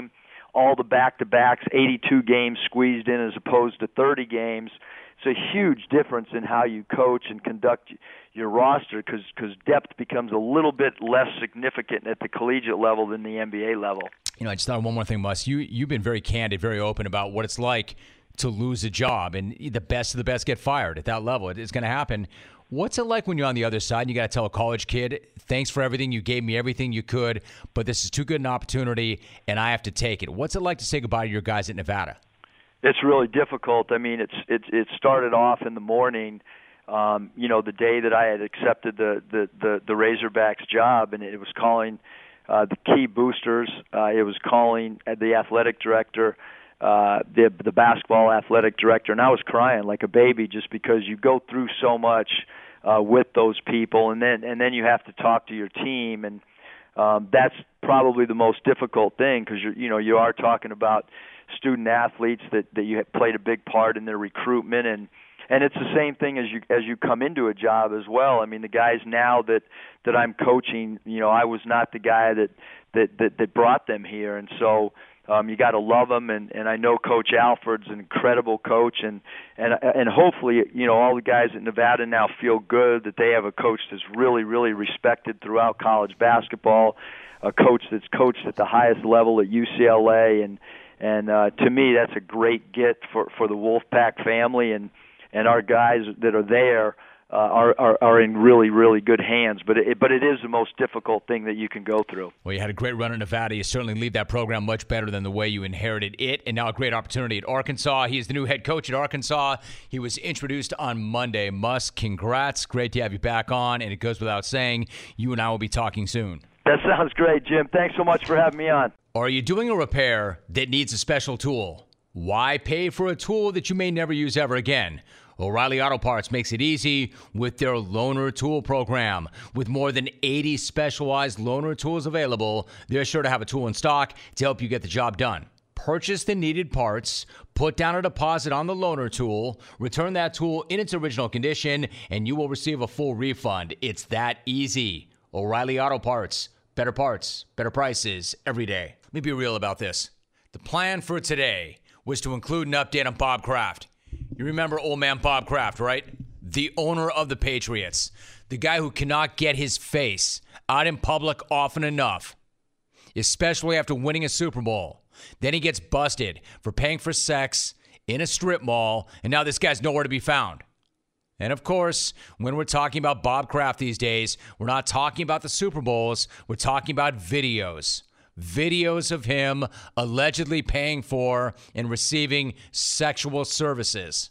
all the back-to-backs, eighty-two games squeezed in as opposed to thirty games. It's a huge difference in how you coach and conduct your roster because because depth becomes a little bit less significant at the collegiate level than the N B A level. You know, I just thought one more thing, Muss. You, you've been very candid, very open about what it's like to lose a job, and the best of the best get fired at that level. It, it's going to happen. What's it like when you're on the other side and you got to tell a college kid, thanks for everything, you gave me everything you could, but this is too good an opportunity, and I have to take it. What's it like to say goodbye to your guys at Nevada? It's really difficult. I mean, it's it's it started off in the morning, um, you know, the day that I had accepted the the the, the Razorbacks job, and it was calling uh, the key boosters. Uh, it was calling the athletic director, uh, the the basketball athletic director, and I was crying like a baby just because you go through so much uh, with those people, and then and then you have to talk to your team, and um, that's probably the most difficult thing because you you know you are talking about student athletes that, that you have played a big part in their recruitment, and and it's the same thing as you as you come into a job as well. I mean, the guys now that that I'm coaching, you know, I was not the guy that that that, that brought them here, and so um, you got to love them. And, and I know Coach Alford's an incredible coach, and and and hopefully, you know, all the guys at Nevada now feel good that they have a coach that's really really respected throughout college basketball, a coach that's coached at the highest level at U C L A, and And uh, to me, that's a great get for, for the Wolfpack family, and, and our guys that are there uh, are, are are in really, really good hands. But it, but it is the most difficult thing that you can go through. Well, you had a great run at Nevada. You certainly lead that program much better than the way you inherited it, and now a great opportunity at Arkansas. He is the new head coach at Arkansas. He was introduced on Monday. Muss, congrats. Great to have you back on, and it goes without saying, you and I will be talking soon. That sounds great, Jim. Thanks so much for having me on. Are you doing a repair that needs a special tool? Why pay for a tool that you may never use ever again? O'Reilly Auto Parts makes it easy with their Loaner Tool program. With more than eighty specialized loaner tools available, they're sure to have a tool in stock to help you get the job done. Purchase the needed parts, put down a deposit on the loaner tool, return that tool in its original condition, and you will receive a full refund. It's that easy. O'Reilly Auto Parts. Better parts, better prices every day. Let me be real about this. The plan for today was to include an update on Bob Kraft. You remember old man Bob Kraft, right? The owner of the Patriots. The guy who cannot get his face out in public often enough, especially after winning a Super Bowl. Then he gets busted for paying for sex in a strip mall, and now this guy's nowhere to be found. And, of course, when we're talking about Bob Kraft these days, we're not talking about the Super Bowls. We're talking about videos. Videos of him allegedly paying for and receiving sexual services.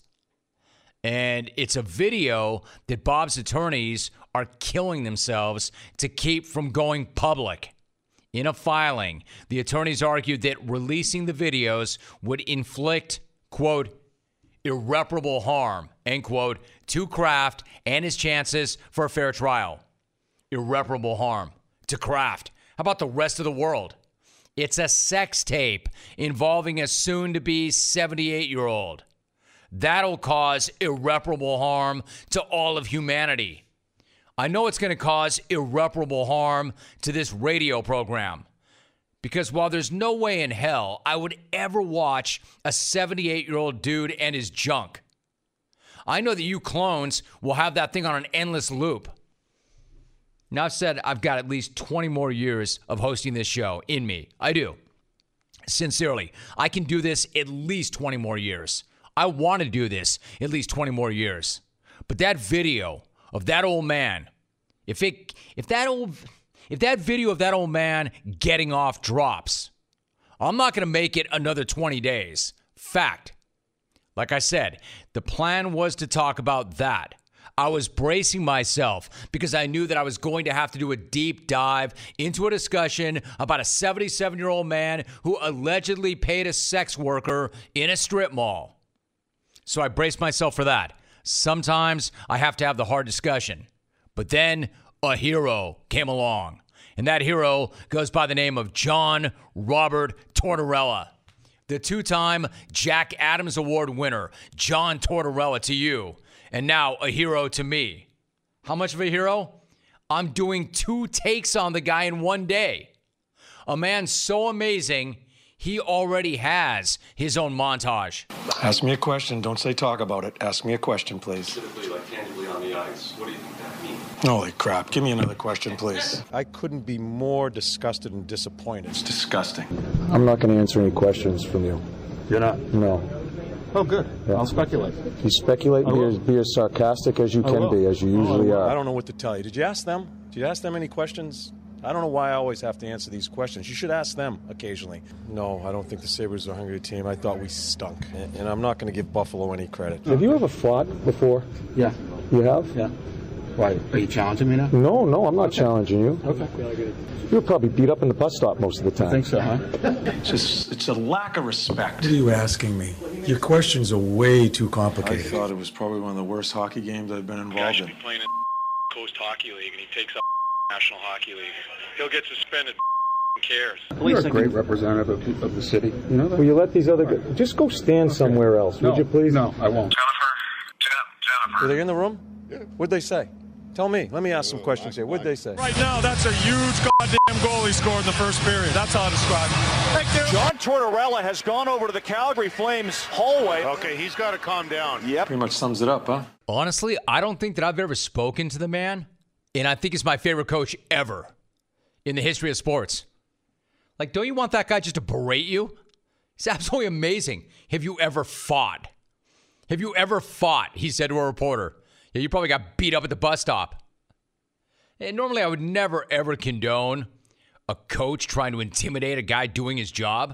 And it's a video that Bob's attorneys are killing themselves to keep from going public. In a filing, the attorneys argued that releasing the videos would inflict, quote, irreparable harm, end quote, to Kraft and his chances for a fair trial. Irreparable harm to Kraft. How about the rest of the world? It's a sex tape involving a soon-to-be seventy-eight-year-old. That'll cause irreparable harm to all of humanity. I know it's going to cause irreparable harm to this radio program. Because while there's no way in hell I would ever watch a seventy-eight-year-old dude and his junk, I know that you clones will have that thing on an endless loop. Now, I've said I've got at least twenty more years of hosting this show in me. I do. Sincerely, I can do this at least twenty more years. I want to do this at least twenty more years. But that video of that old man, if it, if that old... If that video of that old man getting off drops, I'm not going to make it another twenty days. Fact. Like I said, the plan was to talk about that. I was bracing myself because I knew that I was going to have to do a deep dive into a discussion about a seventy-seven-year-old man who allegedly paid a sex worker in a strip mall. So I braced myself for that. Sometimes I have to have the hard discussion. But then a hero came along, and that hero goes by the name of John Robert Tortorella. The two-time Jack Adams Award winner, John Tortorella, to you, and now a hero to me. How much of a hero? I'm doing two takes on the guy in one day. A man so amazing, He already has his own montage. Ask me a question. Don't say talk about it. Ask me a question, please. Specifically, like tangibly on the ice. What do you think that means? Holy crap. Give me another question, please. I couldn't be more disgusted and disappointed. It's disgusting. I'm not going to answer any questions from you. You're not? No. Oh, good. Yeah. I'll speculate. You speculate and be as, be as sarcastic as you I can will. be, as you usually I are. don't know what to tell you. Did you ask them? Did you ask them any questions? I don't know why I always have to answer these questions. You should ask them occasionally. No, I don't think the Sabres are a hungry team. I thought we stunk. And, and I'm not going to give Buffalo any credit. Have you ever fought before? Yeah. You have? Yeah. Why? Are you challenging me now? No, no, I'm not okay. challenging you. Okay. You were probably beat up in the bus stop most of the time. I think so, huh? It's just, it's a lack of respect. What are you asking me? Your questions are way too complicated. I thought it was probably one of the worst hockey games I've been involved in. Be playing in Coast Hockey League, and he takes up National Hockey League. He'll get suspended. Cares. You're a great representative of, of the city. You know that? Will you let these other guys... Just go stand okay. somewhere else, no, would you please? No, I won't. Jennifer. Jennifer. Were they in the room? Yeah. What'd they say? Tell me. Let me ask some questions here. What'd they say? Right now, that's a huge goddamn goal he scored in the first period. That's how I describe it. John Tortorella has gone over to the Calgary Flames hallway. Okay, he's got to calm down. Yep. Pretty much sums it up, huh? Honestly, I don't think that I've ever spoken to the man, and I think he's my favorite coach ever in the history of sports. Like, don't you want that guy just to berate you? He's absolutely amazing. Have you ever fought? Have you ever fought? He said to a reporter. Yeah, you probably got beat up at the bus stop. And normally I would never, ever condone a coach trying to intimidate a guy doing his job.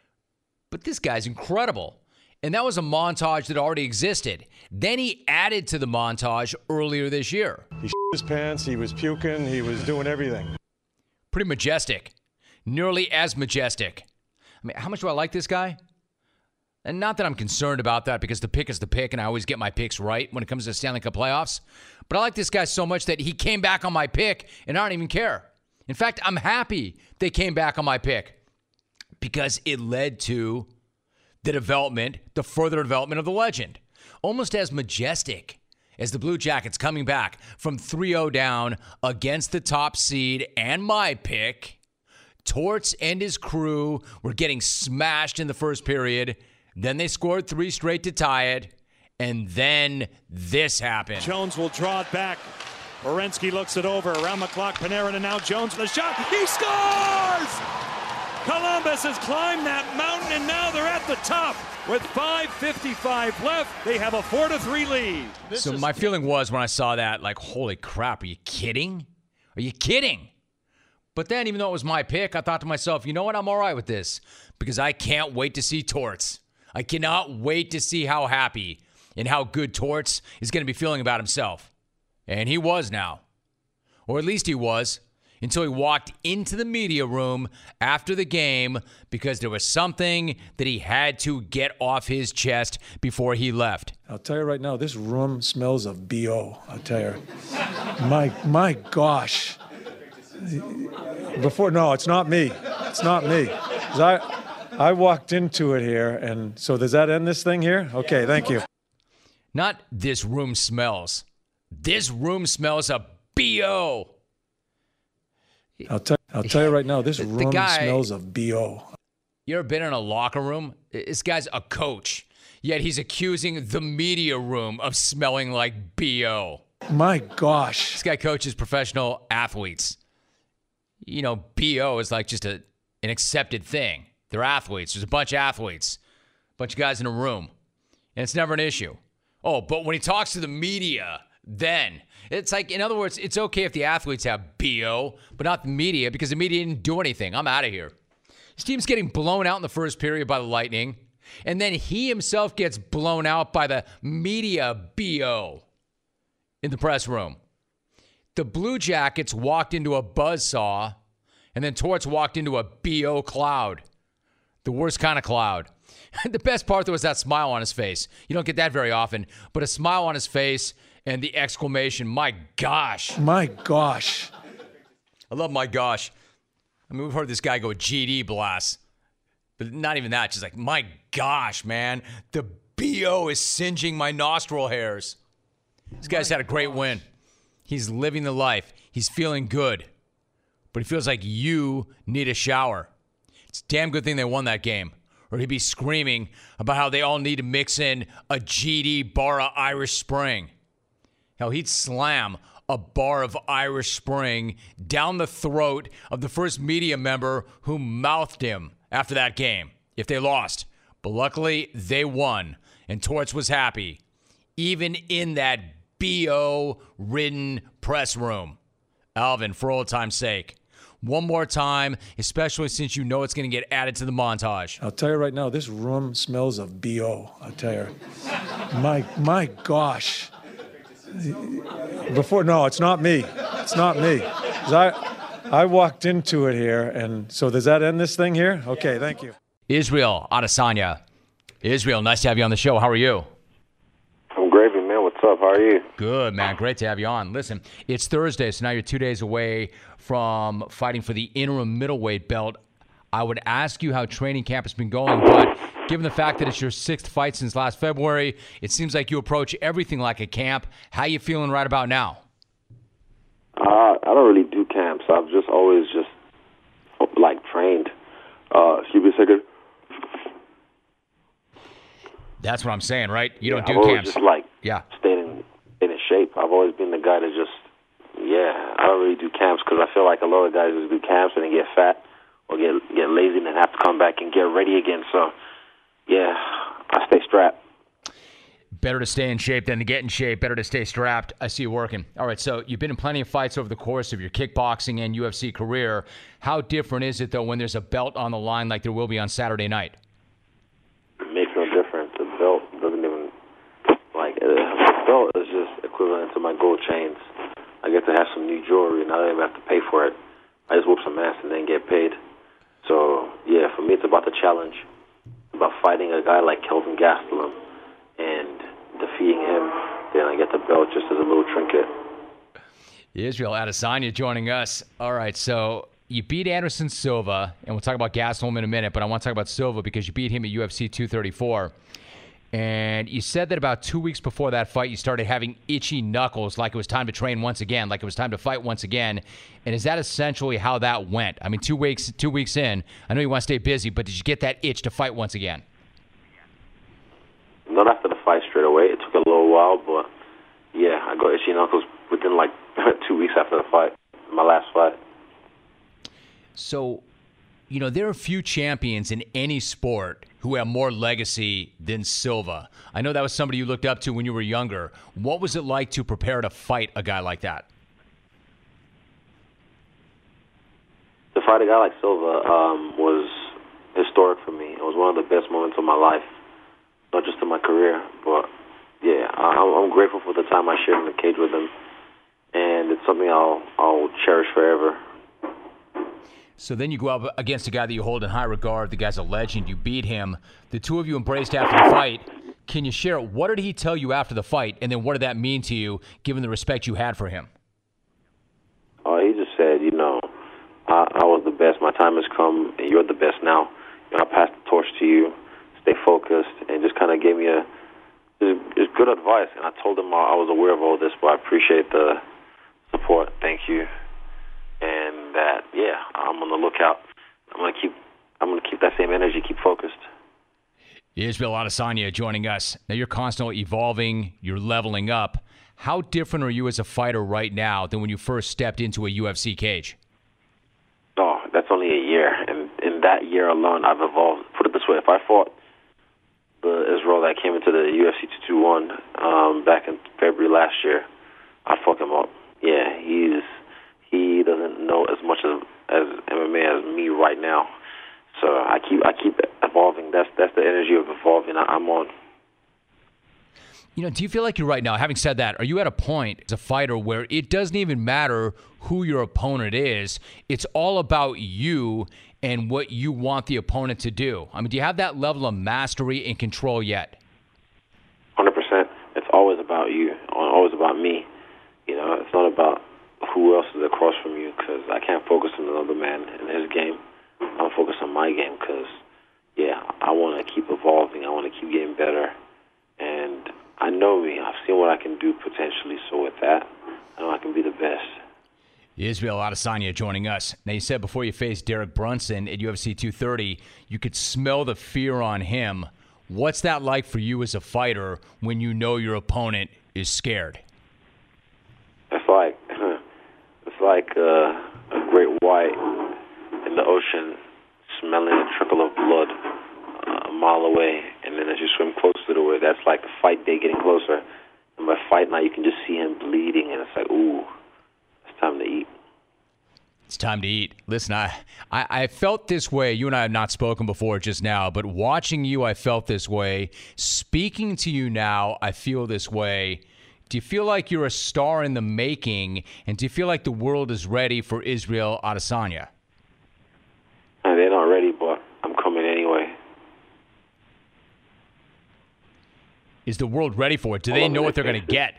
But this guy's incredible. And that was a montage that already existed. Then he added to the montage earlier this year. He shit his pants, he was puking, he was doing everything. Pretty majestic. Nearly as majestic. I mean, how much do I like this guy? And not that I'm concerned about that because the pick is the pick and I always get my picks right when it comes to Stanley Cup playoffs. But I like this guy so much that he came back on my pick and I don't even care. In fact, I'm happy they came back on my pick because it led to the development, the further development of the legend. Almost as majestic as the Blue Jackets coming back from three oh down against the top seed and my pick. Torts and his crew were getting smashed in the first period. Then they scored three straight to tie it. And then this happened. Jones will draw it back. Werenski looks it over. Around the clock, Panarin, and now Jones for the shot. He scores! Columbus has climbed that mountain, and now they're at the top. With five fifty-five left, they have a four to three lead. This so my feeling was when I saw that, like, holy crap, are you kidding? Are you kidding? But then, even though it was my pick, I thought to myself, you know what? I'm all right with this because I can't wait to see Torts. I cannot wait to see how happy and how good Torts is going to be feeling about himself. And he was now. Or at least he was until he walked into the media room after the game because there was something that he had to get off his chest before he left. I'll tell you right now, this room smells of B O. I'll tell you. My, my gosh. Before, no, it's not me. It's not me. 'Cause I, I walked into it here, and so does that end this thing here? Okay, thank you. Not this room smells. This room smells of B O. I'll tell, I'll tell you right now, this the, room the guy, smells of B O. You ever been in a locker room? This guy's a coach, yet he's accusing the media room of smelling like B O. My gosh. This guy coaches professional athletes. You know, B O is like just a an accepted thing. They're athletes. There's a bunch of athletes, a bunch of guys in a room, and it's never an issue. Oh, but when he talks to the media, then it's like, in other words, it's okay if the athletes have B O, but not the media because the media didn't do anything. I'm out of here. His team's getting blown out in the first period by the Lightning, and then he himself gets blown out by the media B O in the press room. The Blue Jackets walked into a buzzsaw, and then Torts walked into a B O cloud. The worst kind of cloud. The best part, though, was that smile on his face. You don't get that very often, but a smile on his face and the exclamation, my gosh. My gosh. I love my gosh. I mean, we've heard this guy go G D blast, but not even that. Just like, my gosh, man. The B O is singeing my nostril hairs. This guy's had a great win. He's living the life. He's feeling good. But he feels like you need a shower. It's a damn good thing they won that game, or he'd be screaming about how they all need to mix in a G D bar of Irish Spring. Hell, he'd slam a bar of Irish Spring down the throat of the first media member who mouthed him after that game if they lost. But luckily, they won, and Torts was happy, even in that B O-ridden press room. Alvin, for old time's sake, one more time, especially since you know it's going to get added to the montage. I'll tell you right now, this room smells of B O. I'll tell you. My, my gosh. Before, no, it's not me. It's not me. 'Cause I, I walked into it here, and so does that end this thing here? Okay, thank you. Israel Adesanya. Israel, nice to have you on the show. How are you? I'm gravy, man. What's up? How are you? Good, man. Great to have you on. Listen, it's Thursday, so now you're two days away from fighting for the interim middleweight belt. I would ask you how training camp has been going, but given the fact that it's your sixth fight since last February, it seems like you approach everything like a camp. How you feeling right about now? Uh, I don't really do camps. I've just always just, like, trained. Uh, excuse me a second. That's what I'm saying, right? You yeah, don't do I've always camps. just, like, yeah. stayed in, stayed in shape. I've always been the guy that just, yeah, I don't really do camps because I feel like a lot of guys just do camps and then get fat or get get lazy and then have to come back and get ready again. So, yeah, I stay strapped. Better to stay in shape than to get in shape. Better to stay strapped. I see you working. All right, so you've been in plenty of fights over the course of your kickboxing and U F C career. How different is it, though, when there's a belt on the line like there will be on Saturday night? It makes no difference. The belt doesn't even, like, uh, the belt is just equivalent to my gold chains. I get to have some new jewelry, and I don't even have to pay for it. I just whoop some ass and then get paid. So, yeah, for me, it's about the challenge, about fighting a guy like Kelvin Gastelum and defeating him. Then I get the belt just as a little trinket. Israel Adesanya joining us. All right, so you beat Anderson Silva, and we'll talk about Gastelum in a minute, but I want to talk about Silva because you beat him at U F C two thirty-four. And you said that about two weeks before that fight, you started having itchy knuckles, like it was time to train once again, like it was time to fight once again. And is that essentially how that went? I mean, two weeks two weeks in, I know you want to stay busy, but did you get that itch to fight once again? Not after the fight straight away. It took a little while, but yeah, I got itchy knuckles within like two weeks after the fight, my last fight. So, you know, there are few champions in any sport who have more legacy than Silva. I know that was somebody you looked up to when you were younger. What was it like to prepare to fight a guy like that? To fight a guy like Silva um, was historic for me. It was one of the best moments of my life, not just in my career, but yeah, I'm, I'm grateful for the time I shared in the cage with him, and it's something I'll I'll cherish forever. So then you go up against a guy that you hold in high regard. The guy's a legend. You beat him. The two of you embraced after the fight. Can you share, what did he tell you after the fight, and then what did that mean to you, given the respect you had for him? Oh, he just said, you know, I, I was the best. My time has come, and you're the best now. You know, I passed the torch to you. Stay focused, and just kind of gave me a just, just good advice. And I told him I was aware of all this, but I appreciate the support. Thank you. And that, yeah, I'm on the lookout. I'm gonna keep, I'm gonna keep that same energy, keep focused. Israel Adesanya joining us. Now you're constantly evolving, you're leveling up. How different are you as a fighter right now than when you first stepped into a U F C cage? Oh, that's only a year, and in that year alone, I've evolved. Put it this way: if I fought the Israel that came into the U F C two twenty-one um, back in February last year, I'd fuck him up. Yeah, he's. He doesn't know as much as, as M M A as me right now, so I keep I keep evolving. That's that's the energy of evolving. I'm on. You know, do you feel like you're right now? Having said that, are you at a point as a fighter where it doesn't even matter who your opponent is? It's all about you and what you want the opponent to do. I mean, do you have that level of mastery and control yet? one hundred percent. It's always about you. Always about me. You know, it's not about who else is across from you, because I can't focus on another man in his game. I'm focused on my game because, yeah, I want to keep evolving. I want to keep getting better. And I know me. I've seen what I can do potentially. So with that, I know I can be the best. Israel Adesanya joining us. Now, you said before you faced Derek Brunson at U F C two thirty, you could smell the fear on him. What's that like for you as a fighter when you know your opponent is scared? It's like it's like uh, a great white in the ocean smelling a trickle of blood uh, a mile away, and then as you swim closer to it, that's like the fight day getting closer. And by fight night, you can just see him bleeding, and it's like, ooh, it's time to eat. It's time to eat. Listen, I, I, I felt this way. You and I have not spoken before just now, but watching you, I felt this way. Speaking to you now, I feel this way. Do you feel like you're a star in the making, and do you feel like the world is ready for Israel Adesanya? Uh, they're not ready, but I'm coming anyway. Is the world ready for it? Do they know what they're going to get?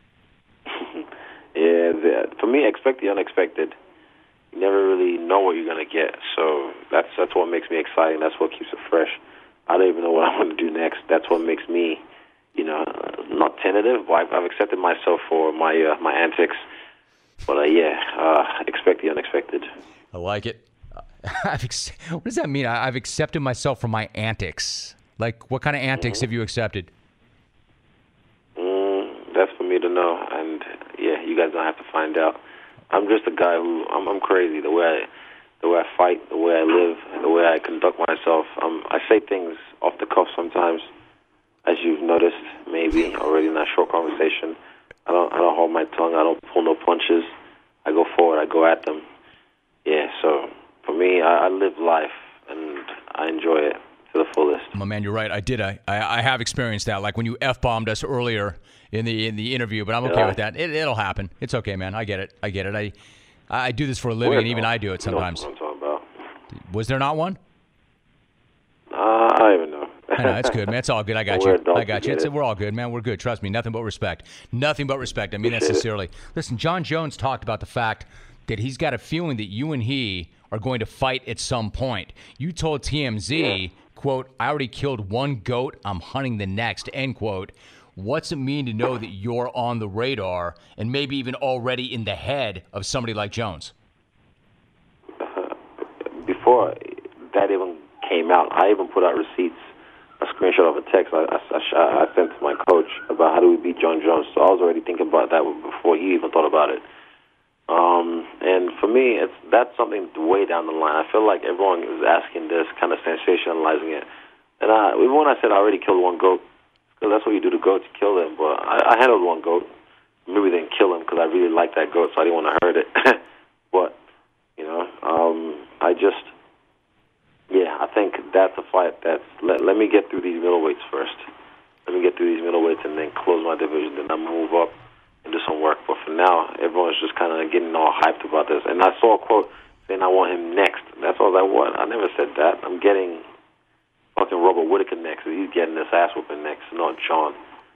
Yeah, for me, expect the unexpected. You never really know what you're going to get, so that's that's what makes me exciting. That's what keeps it fresh. I don't even know what I'm going to do next. That's what makes me, you know, not tentative, but I've, I've accepted myself for my uh, my antics. But uh, yeah, uh, expect the unexpected. I like it. I've ex- what does that mean? I- I've accepted myself for my antics. Like, what kind of antics mm-hmm. have you accepted? Mm, that's for me to know, and yeah, you guys don't have to find out. I'm just a guy who I'm, I'm crazy. The way I, the way I fight, the way I live, and the way I conduct myself. Um, I say things off the cuff sometimes, as you've noticed, maybe already in that short conversation. I don't, I don't hold my tongue. I don't pull no punches. I go forward. I go at them. Yeah. So for me, I, I live life and I enjoy it to the fullest. My man, you're right. I did. I, I, I have experienced that. Like when you F-bombed us earlier in the in the interview, but I'm okay yeah. with that. It, it'll happen. It's okay, man. I get it. I get it. I I do this for a living, Weird, and even no. I do it sometimes. You know what I'm talking about. Was there not one? Uh, I don't even know. I know, it's good, man. It's all good. I got you. I got you. It's, we're all good, man. We're good. Trust me. Nothing but respect. Nothing but respect. I mean that sincerely. Listen, John Jones talked about the fact that he's got a feeling that you and he are going to fight at some point. You told T M Z, yeah. quote, I already killed one goat. I'm hunting the next, end quote. What's it mean to know that you're on the radar and maybe even already in the head of somebody like Jones? Uh, before that even came out, I even put out receipts, a screenshot of a text I, I, I sent to my coach about how do we beat John Jones. So I was already thinking about that before he even thought about it. Um, and for me, it's that's something way down the line. I feel like everyone is asking this, kind of sensationalizing it. And I, even when I said I already killed one goat, because that's what you do to goats, you kill them. But I, I handled one goat. Maybe didn't kill him because I really liked that goat, so I didn't want to hurt it. But, you know, um, I just, yeah, I think that's a fight that's, let, let me get through these middleweights first. Let me get through these middleweights and then close my division, then I move up and do some work. But for now, everyone's just kind of getting all hyped about this. And I saw a quote saying I want him next. That's all I want. I never said that. I'm getting fucking Robert Whittaker next. He's getting this ass whooping next, not John.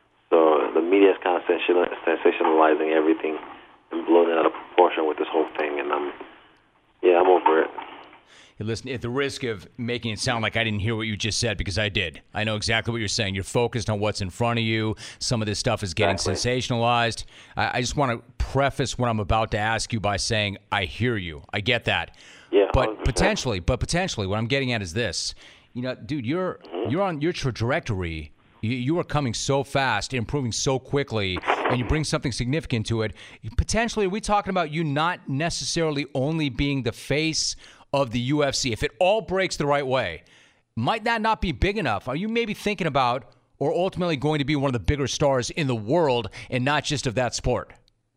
So the media is kind of sensationalizing everything and blowing it out of proportion with this whole thing. And I'm, yeah, I'm over it. Hey, listen, at the risk of making it sound like I didn't hear what you just said, because I did. I know exactly what you're saying. You're focused on what's in front of you. Some of this stuff is getting exactly. sensationalized. I, I just want to preface what I'm about to ask you by saying I hear you. I get that. Yeah, but one hundred percent. potentially, but potentially, what I'm getting at is this. You know, dude, you're mm-hmm. you're on your trajectory. You, you are coming so fast, improving so quickly, and you bring something significant to it. Potentially, are we talking about you not necessarily only being the face of the U F C? If it all breaks the right way, might that not be big enough? Are you maybe thinking about or ultimately going to be one of the bigger stars in the world and not just of that sport?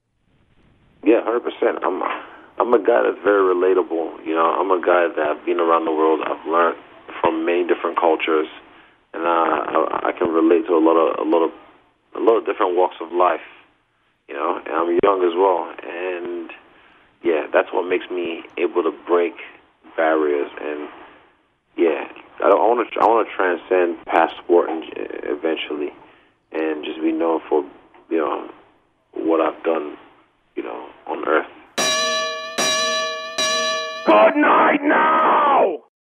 Yeah, one hundred percent. I'm, I'm a guy that's very relatable. You know, I'm a guy that I've been around the world. I've learned from many different cultures, and uh, I, I can relate to a lot of a lot of a lot of different walks of life. You know, and I'm young as well, and yeah, that's what makes me able to break barriers. And yeah, I want to I want to transcend past sport and eventually, and just be known for you know what I've done, you know, on Earth. Good night now.